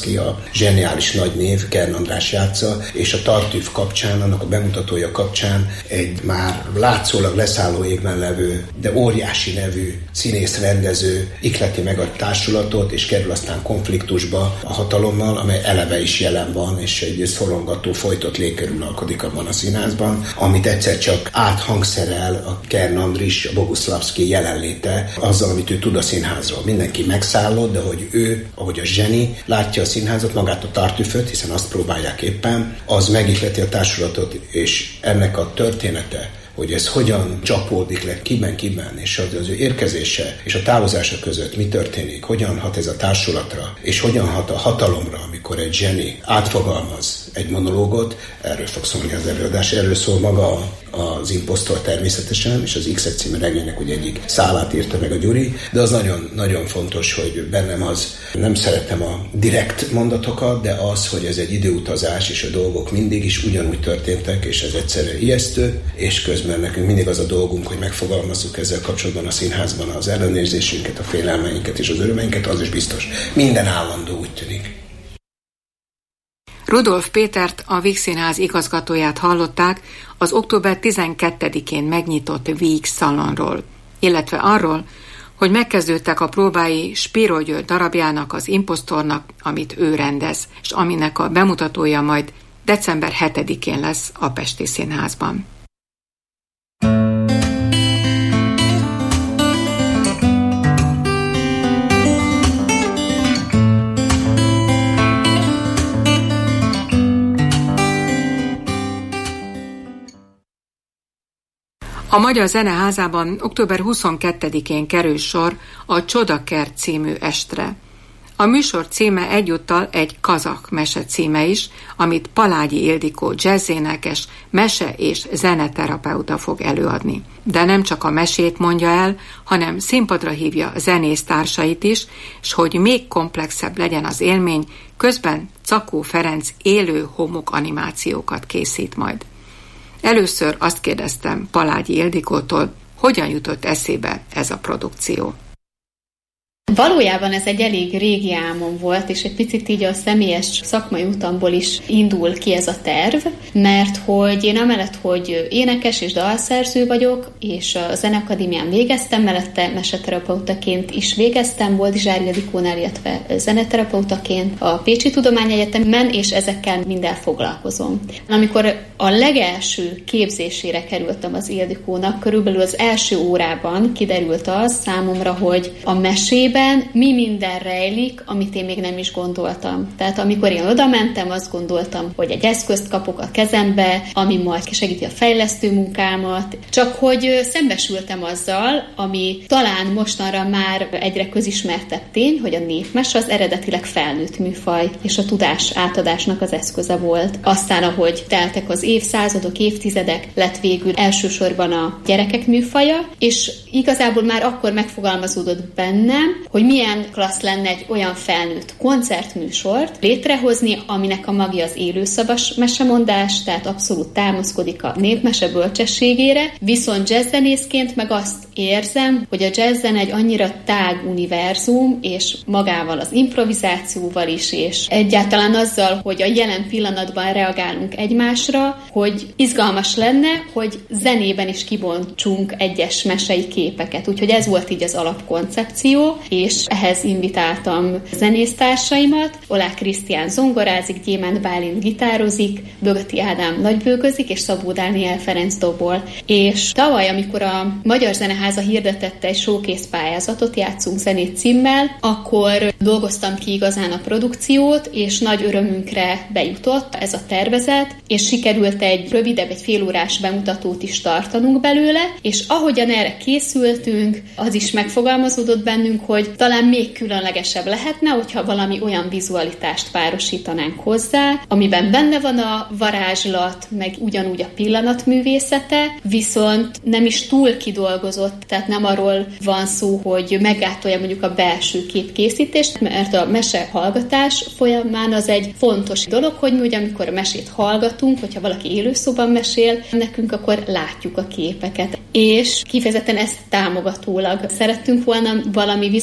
Boguszlavszky, a zseniális nagy név, Kern András játsza, és a Tartüv kapcsán, annak a bemutatója kapcsán egy már látszólag leszálló égben levő, de óriási nevű színész rendező ikleti meg a társulatot, és kerül aztán konfliktusba a hatalommal, amely eleve is jelen van, és egy szorongató, folytott légkör uralkodik abban a színházban, amit egyszer csak áthangszerel a Kern Andris, a Boguszlavszky jelenléte azzal, amit ő tud a színházról. Mindenki megszállott, de hogy ő, ahogy a zseni látja a színházat, magát a Tartüföt, hiszen azt próbálják éppen, az megihleti a társulatot, és ennek a története, hogy ez hogyan csapódik le kiben-kiben, és az, az ő érkezése és a távozása között mi történik, hogyan hat ez a társulatra, és hogyan hat a hatalomra, amikor egy zseni átfogalmaz egy monológot, erről fog szólni az előadás, erről szól maga az Impostor természetesen, és az X-ek című regénynek ugye egyik szálát írta meg a Gyuri, de az nagyon, nagyon fontos, hogy bennem az, nem szeretem a direkt mondatokat, de az, hogy ez egy időutazás, és a dolgok mindig is ugyanúgy történtek, és ez egyszerűen ijesztő, és közben nekünk mindig az a dolgunk, hogy megfogalmazzuk ezzel kapcsolatban a színházban az ellenérzésünket, a félelmeinket és az örömeinket, az is biztos. Minden állandó, úgy tűnik. Rudolf Pétert, a Víg Színház igazgatóját hallották az október tizenkettedikén megnyitott Víg szalonról, illetve arról, hogy megkezdődtek a próbái Spiro György darabjának, az Impostornak, amit ő rendez, és aminek a bemutatója majd december hetedikén lesz a Pesti Színházban. A Magyar Zeneházában október huszonkettedikén kerül sor a Csodakert című estre. A műsor címe egyúttal egy kazakh mese címe is, amit Palágyi Ildikó jazzénekes, mese- és zeneterapeuta fog előadni. De nem csak a mesét mondja el, hanem színpadra hívja zenésztársait is, és hogy még komplexebb legyen az élmény, közben Czakó Ferenc élő homok animációkat készít majd. Először azt kérdeztem Palágyi Ildikótól, hogyan jutott eszébe ez a produkció. Valójában ez egy elég régi álmom volt, és egy picit így a személyes szakmai utamból is indul ki ez a terv, mert hogy én amellett, hogy énekes és dalszerző vagyok, és a Zeneakadémián végeztem, mellette meseterapeutaként is végeztem, Boldizsár Ildikónál, illetve zeneterapeutaként a Pécsi Tudományegyetemen, és ezekkel minden foglalkozom. Amikor a legelső képzésére kerültem az Ildikónak, körülbelül az első órában kiderült az számomra, hogy a mesében mi minden rejlik, amit én még nem is gondoltam. Tehát amikor én oda mentem, azt gondoltam, hogy egy eszközt kapok a kezembe, ami majd segíti a fejlesztő munkámat. Csak hogy szembesültem azzal, ami talán mostanra már egyre közismertebb tény, hogy a népmese az eredetileg felnőtt műfaj, és a tudás átadásnak az eszköze volt. Aztán, ahogy teltek az évszázadok, évtizedek, lett végül elsősorban a gyerekek műfaja, és igazából már akkor megfogalmazódott bennem, hogy milyen klassz lenne egy olyan felnőtt koncertműsort létrehozni, aminek a magja az élőszavas mesemondás, tehát abszolút támaszkodik a népmese bölcsességére, viszont jazzzenészként meg azt érzem, hogy a jazzen egy annyira tág univerzum, és magával az improvizációval is, és egyáltalán azzal, hogy a jelen pillanatban reagálunk egymásra, hogy izgalmas lenne, hogy zenében is kibontsunk egyes mesei képeket. Úgyhogy ez volt így az alapkoncepció, és ehhez invitáltam zenésztársaimat. Olák Krisztián zongorázik, Gyémánt Bálint gitározik, Bögöti Ádám nagybőgözik, és Szabó Dániel Ferenc dobol. És tavaly, amikor a Magyar Zeneháza hirdetette egy showcase pályázatot, Játszunk zenét címmel, akkor dolgoztam ki igazán a produkciót, és nagy örömünkre bejutott ez a tervezet, és sikerült egy rövidebb, egy félórás bemutatót is tartanunk belőle, és ahogyan erre készültünk, az is megfogalmazódott bennünk, hogy talán még különlegesebb lehetne, hogyha valami olyan vizualitást párosítanánk hozzá, amiben benne van a varázslat, meg ugyanúgy a pillanatművészete, viszont nem is túl kidolgozott, tehát nem arról van szó, hogy meggátolja mondjuk a belső képkészítést, mert a mese hallgatás folyamán az egy fontos dolog, hogy mi ugye, amikor a mesét hallgatunk, hogyha valaki élőszóban mesél nekünk, akkor látjuk a képeket. És kifejezetten ezt támogatólag szerettünk volna valami vizuális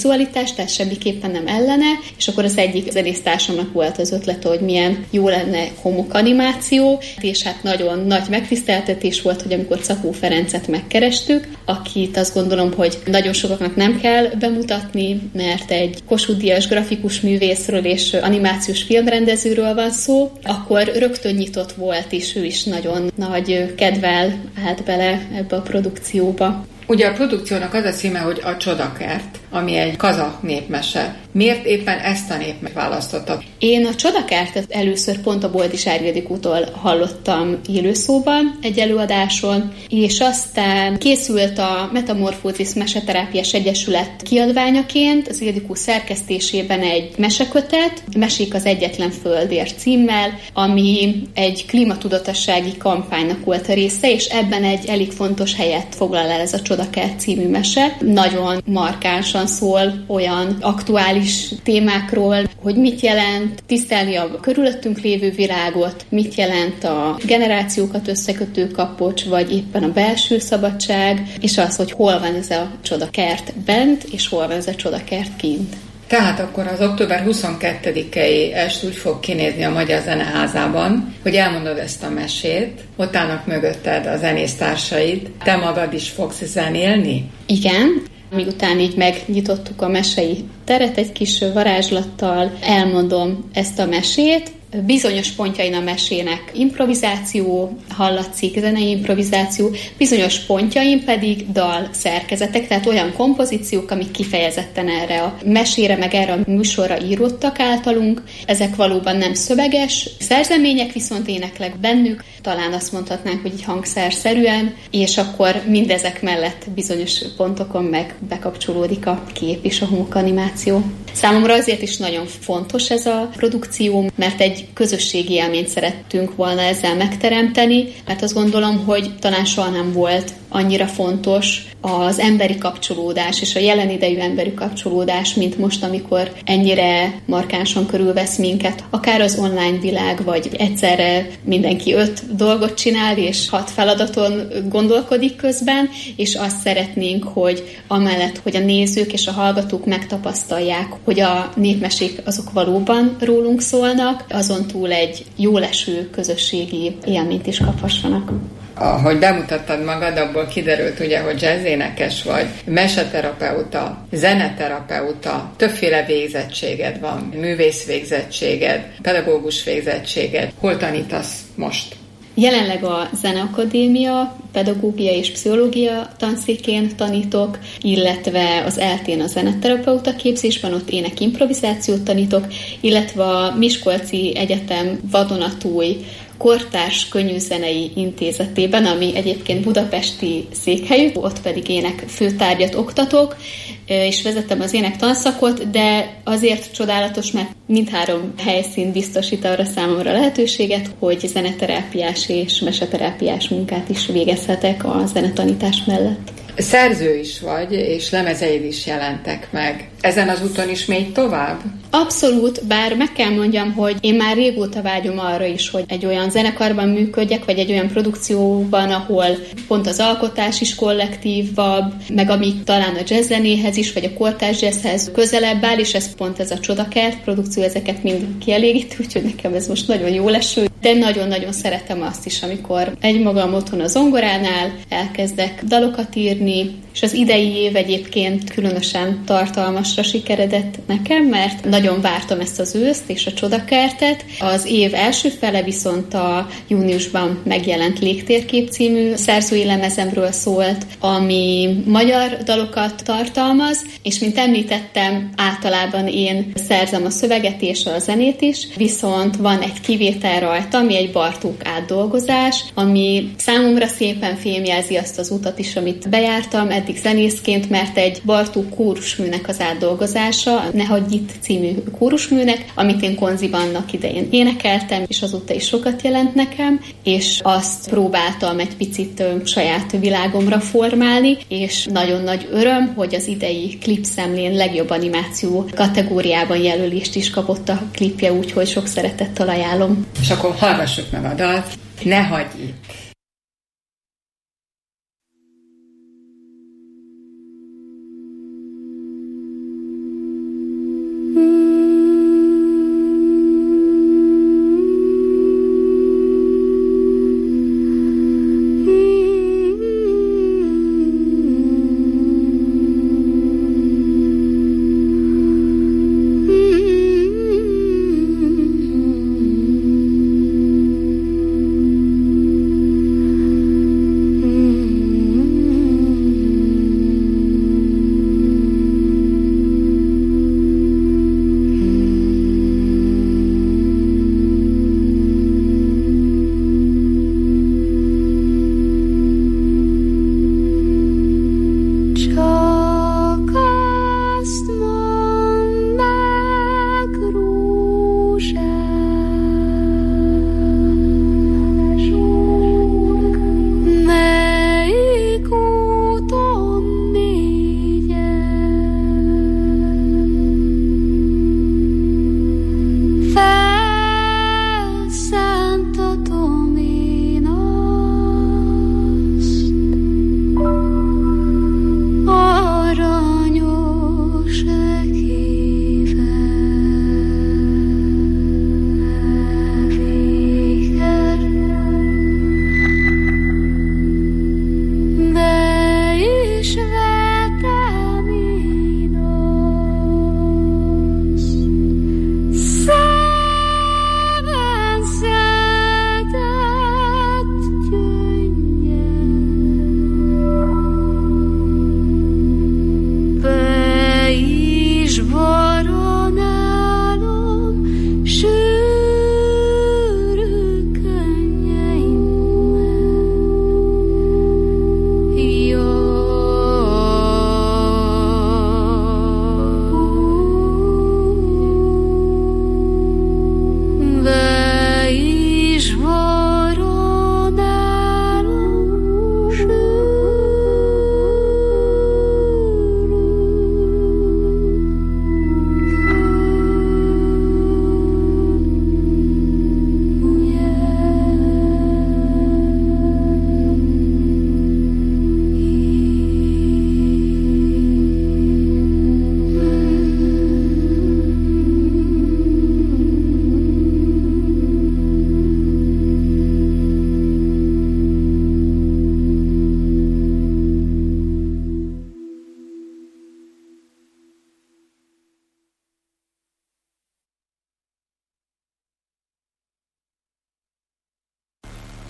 vizualitás, tehát semmiképpen nem ellene, és akkor az egyik zenésztársamnak volt az ötlete, hogy milyen jó lenne homokanimáció, és hát nagyon nagy megtiszteltetés volt, hogy amikor Cakó Ferencet megkerestük, akit azt gondolom, hogy nagyon sokaknak nem kell bemutatni, mert egy Kossuth Díjas grafikus művészről és animációs filmrendezőről van szó, akkor rögtön nyitott volt, és ő is nagyon nagy kedvel állt bele ebbe a produkcióba. Ugye a produkciónak az a címe, hogy A Csodakert, ami egy kazah népmese. Miért éppen ezt a népmesét választottak? Én a Csodakertet először pont a Boldizs Árvidikútól hallottam élőszóban egy előadáson, és aztán készült a Metamorfózis Meseterápiás Egyesület kiadványaként az Ildikó szerkesztésében egy mesekötet, Mesék az egyetlen földért címmel, ami egy klímatudatossági kampánynak volt a része, és ebben egy elég fontos helyet foglal el ez a Csodakert című mese. Nagyon markánsan szól olyan aktuális témákról, hogy mit jelent tisztelni a körülöttünk lévő világot, mit jelent a generációkat összekötő kapocs, vagy éppen a belső szabadság, és az, hogy hol van ez a Csodakert bent, és hol van ez a Csodakert kint. Tehát akkor az október huszonkettedikei est úgy fog kinézni a Magyar Zeneházában, hogy elmondod ezt a mesét, ott állnak mögötted a zenésztársaid, te magad is fogsz zenélni? Igen. Miután így megnyitottuk a mesei teret egy kis varázslattal, elmondom ezt a mesét. Bizonyos pontjain a mesének improvizáció hallatszik, zenei improvizáció, bizonyos pontjain pedig dal szerkezetek, tehát olyan kompozíciók, amik kifejezetten erre a mesére, meg erre a műsorra íródtak általunk. Ezek valóban nem szöveges szerzemények, viszont éneklek bennük, talán azt mondhatnánk, hogy így hangszerszerűen, és akkor mindezek mellett bizonyos pontokon meg bekapcsolódik a kép és a homokanimáció. Számomra azért is nagyon fontos ez a produkció, mert egy közösségi élményt szerettünk volna ezzel megteremteni, mert azt gondolom, hogy talán soha nem volt annyira fontos az emberi kapcsolódás és a jelen idejű emberi kapcsolódás, mint most, amikor ennyire markánsan körülvesz minket, akár az online világ, vagy egyszerre mindenki öt dolgot csinál, és hat feladaton gondolkodik közben, és azt szeretnénk, hogy amellett, hogy a nézők és a hallgatók megtapasztalják, hogy a népmesék azok valóban rólunk szólnak, azon túl egy jóleső közösségi élményt is kaphassanak. Ahogy bemutattad magad, abból kiderült ugye, hogy jazzénekes vagy, meseterapeuta, zeneterapeuta, többféle végzettséged van, művész végzettséged, pedagógus végzettséged. Hol tanítasz most? Jelenleg a Zeneakadémia pedagógia és pszichológia tanszékén tanítok, illetve az eltén a zeneterapeuta képzésben, ott ének improvizációt tanítok, illetve a Miskolci Egyetem vadonatúj kortárs könnyűzenei intézetében, ami egyébként budapesti székhelyű, ott pedig ének főtárgyat oktatok, és vezettem az ének tanszakot, de azért csodálatos, mert mindhárom helyszín biztosít arra számomra lehetőséget, hogy zeneterápiás és meseterápiás munkát is végezhetek a zenetanítás mellett. Szerző is vagy, és lemezeid is jelentek meg. Ezen az úton is megy tovább? Abszolút, bár meg kell mondjam, hogy én már régóta vágyom arra is, hogy egy olyan zenekarban működjek, vagy egy olyan produkcióban, ahol pont az alkotás is kollektívabb, meg ami talán a jazzzenéhez is, vagy a kortárs jazzhez közelebb áll, és ez pont ez a Csodakert produkció, ezeket mind kielégít, úgyhogy nekem ez most nagyon jó leső. De nagyon-nagyon szeretem azt is, amikor egymagam otthon a zongoránál elkezdek dalokat írni, és az idei év egyébként különösen tartalmasra sikeredett nekem, mert nagyon vártam ezt az őszt és a Csodakertet. Az év első fele viszont a júniusban megjelent Légtérkép című szerzői lemezemről szólt, ami magyar dalokat tartalmaz, és mint említettem, általában én szerzem a szöveget és a zenét is, viszont van egy kivétel rajta, ami egy Bartók átdolgozás, ami számomra szépen fémjelzi azt az utat is, amit bejártam eddig zenészként, mert egy Bartók kórusműnek az átdolgozása, Ne hagyj itt című kórusműnek, amit én Konziban annak idején énekeltem, és azóta is sokat jelent nekem, és azt próbáltam egy picit saját világomra formálni, és nagyon nagy öröm, hogy az idei klipszemlén legjobb animáció kategóriában jelölést is kapott a klipje, úgyhogy sok szeretettel ajánlom. És akkor hallgassuk meg a dalt, Ne hagyj itt!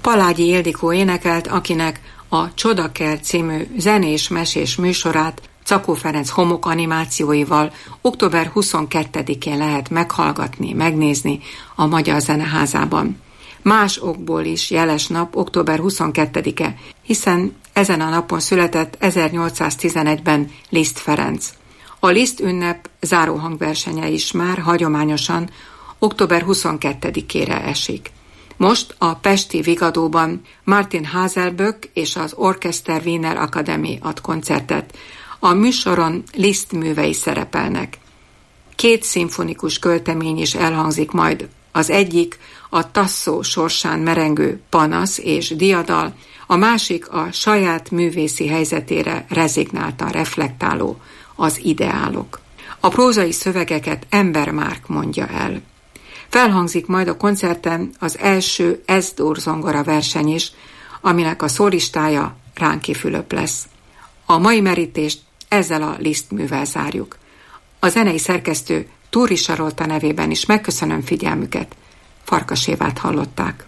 Palágyi Ildikó énekelt, akinek a Csodakert című zenés-mesés műsorát Czakó Ferenc homok animációival október huszonkettedikén lehet meghallgatni, megnézni a Magyar Zeneházában. Más okból is jeles nap október huszonkettedike, hiszen ezen a napon született ezernyolcszáztizenegyben Liszt Ferenc. A Liszt ünnep záróhangversenye is már hagyományosan október huszonkettedikére esik. Most a pesti Vigadóban Martin Haselböck és az Orchester Wiener Akademie ad koncertet. A műsoron Liszt művei szerepelnek. Két szimfonikus költemény is elhangzik majd. Az egyik a Tasso sorsán merengő panasz és diadal, a másik a saját művészi helyzetére rezignáltan reflektáló az ideálok. A prózai szövegeket Ember Márk mondja el. Felhangzik majd a koncerten az első S-dur zongora verseny is, aminek a szólistája Ránki Fülöp lesz. A mai merítést ezzel a Liszt művel zárjuk. A zenei szerkesztő Túri Sarolta nevében is megköszönöm figyelmüket. Farkas Évát hallották.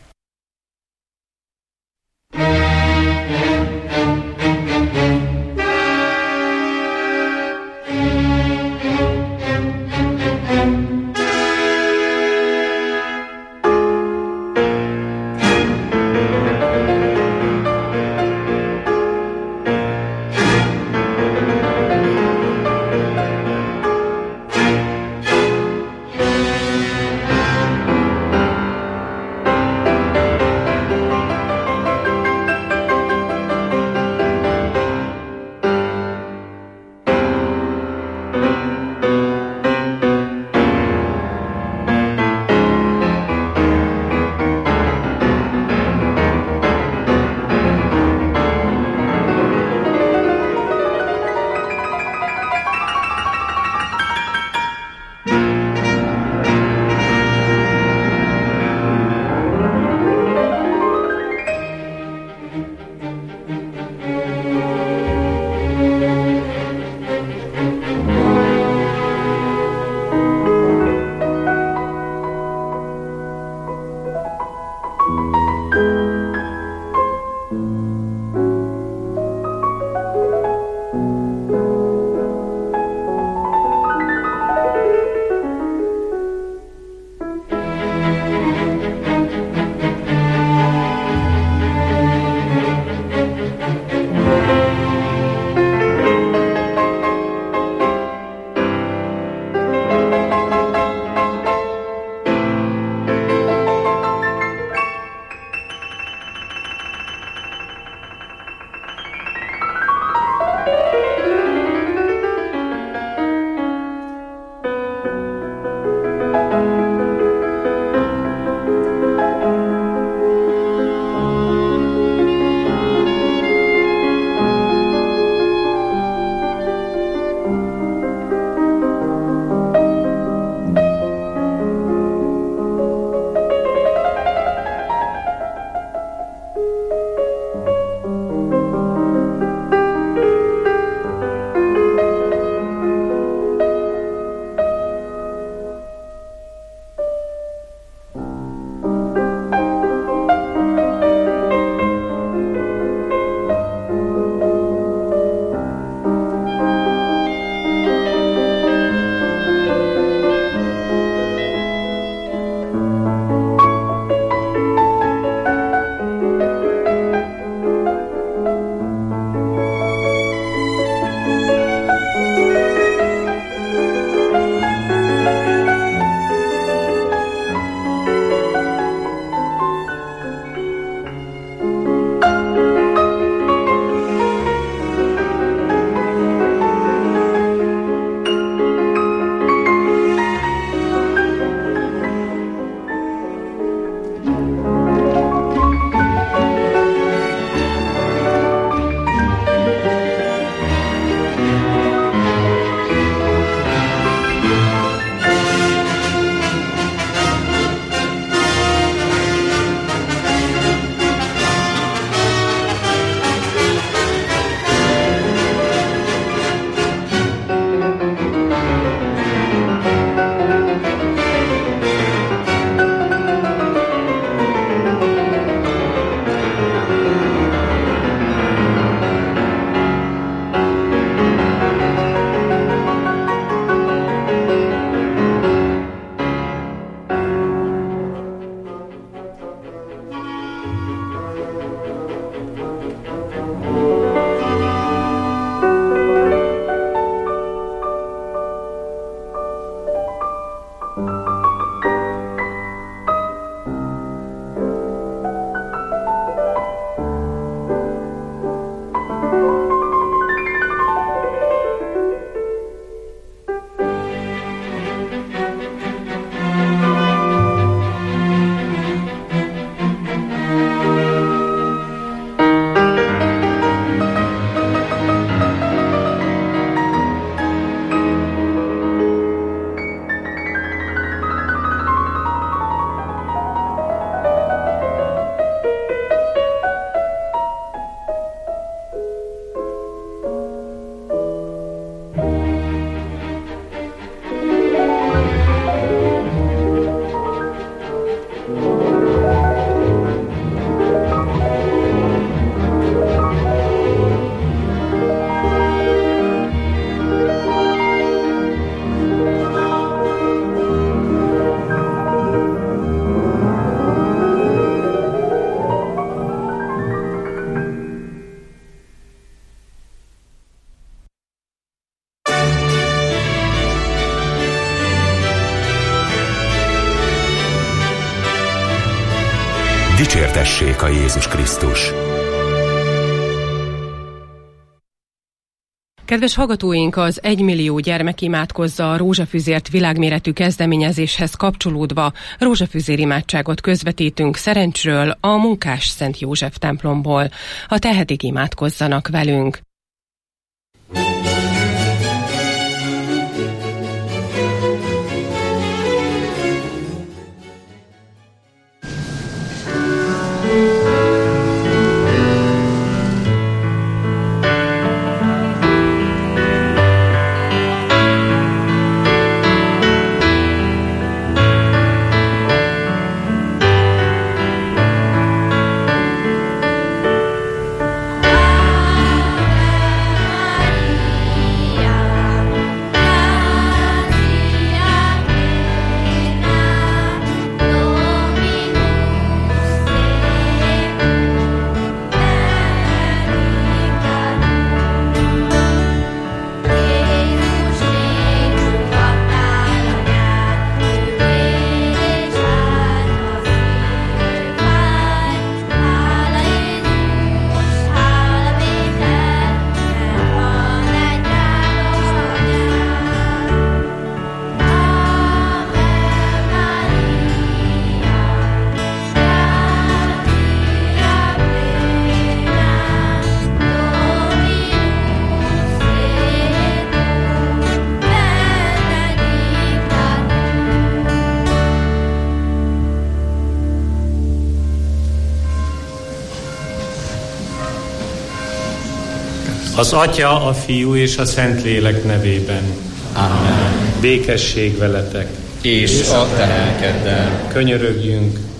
dicsértessék a Jézus Krisztus. Kedves hallgatóink, az egymillió gyermek imádkozza a rózsafüzért világméretű kezdeményezéshez kapcsolódva rózsafüzér imádságot közvetítünk Szerencsről, a Munkás Szent József templomból. Ha tehetik, imádkozzanak velünk. Az Atya, a Fiú és a Szentlélek nevében. Amen. Békesség veletek. És a te lelkeddel. Könyörögjünk.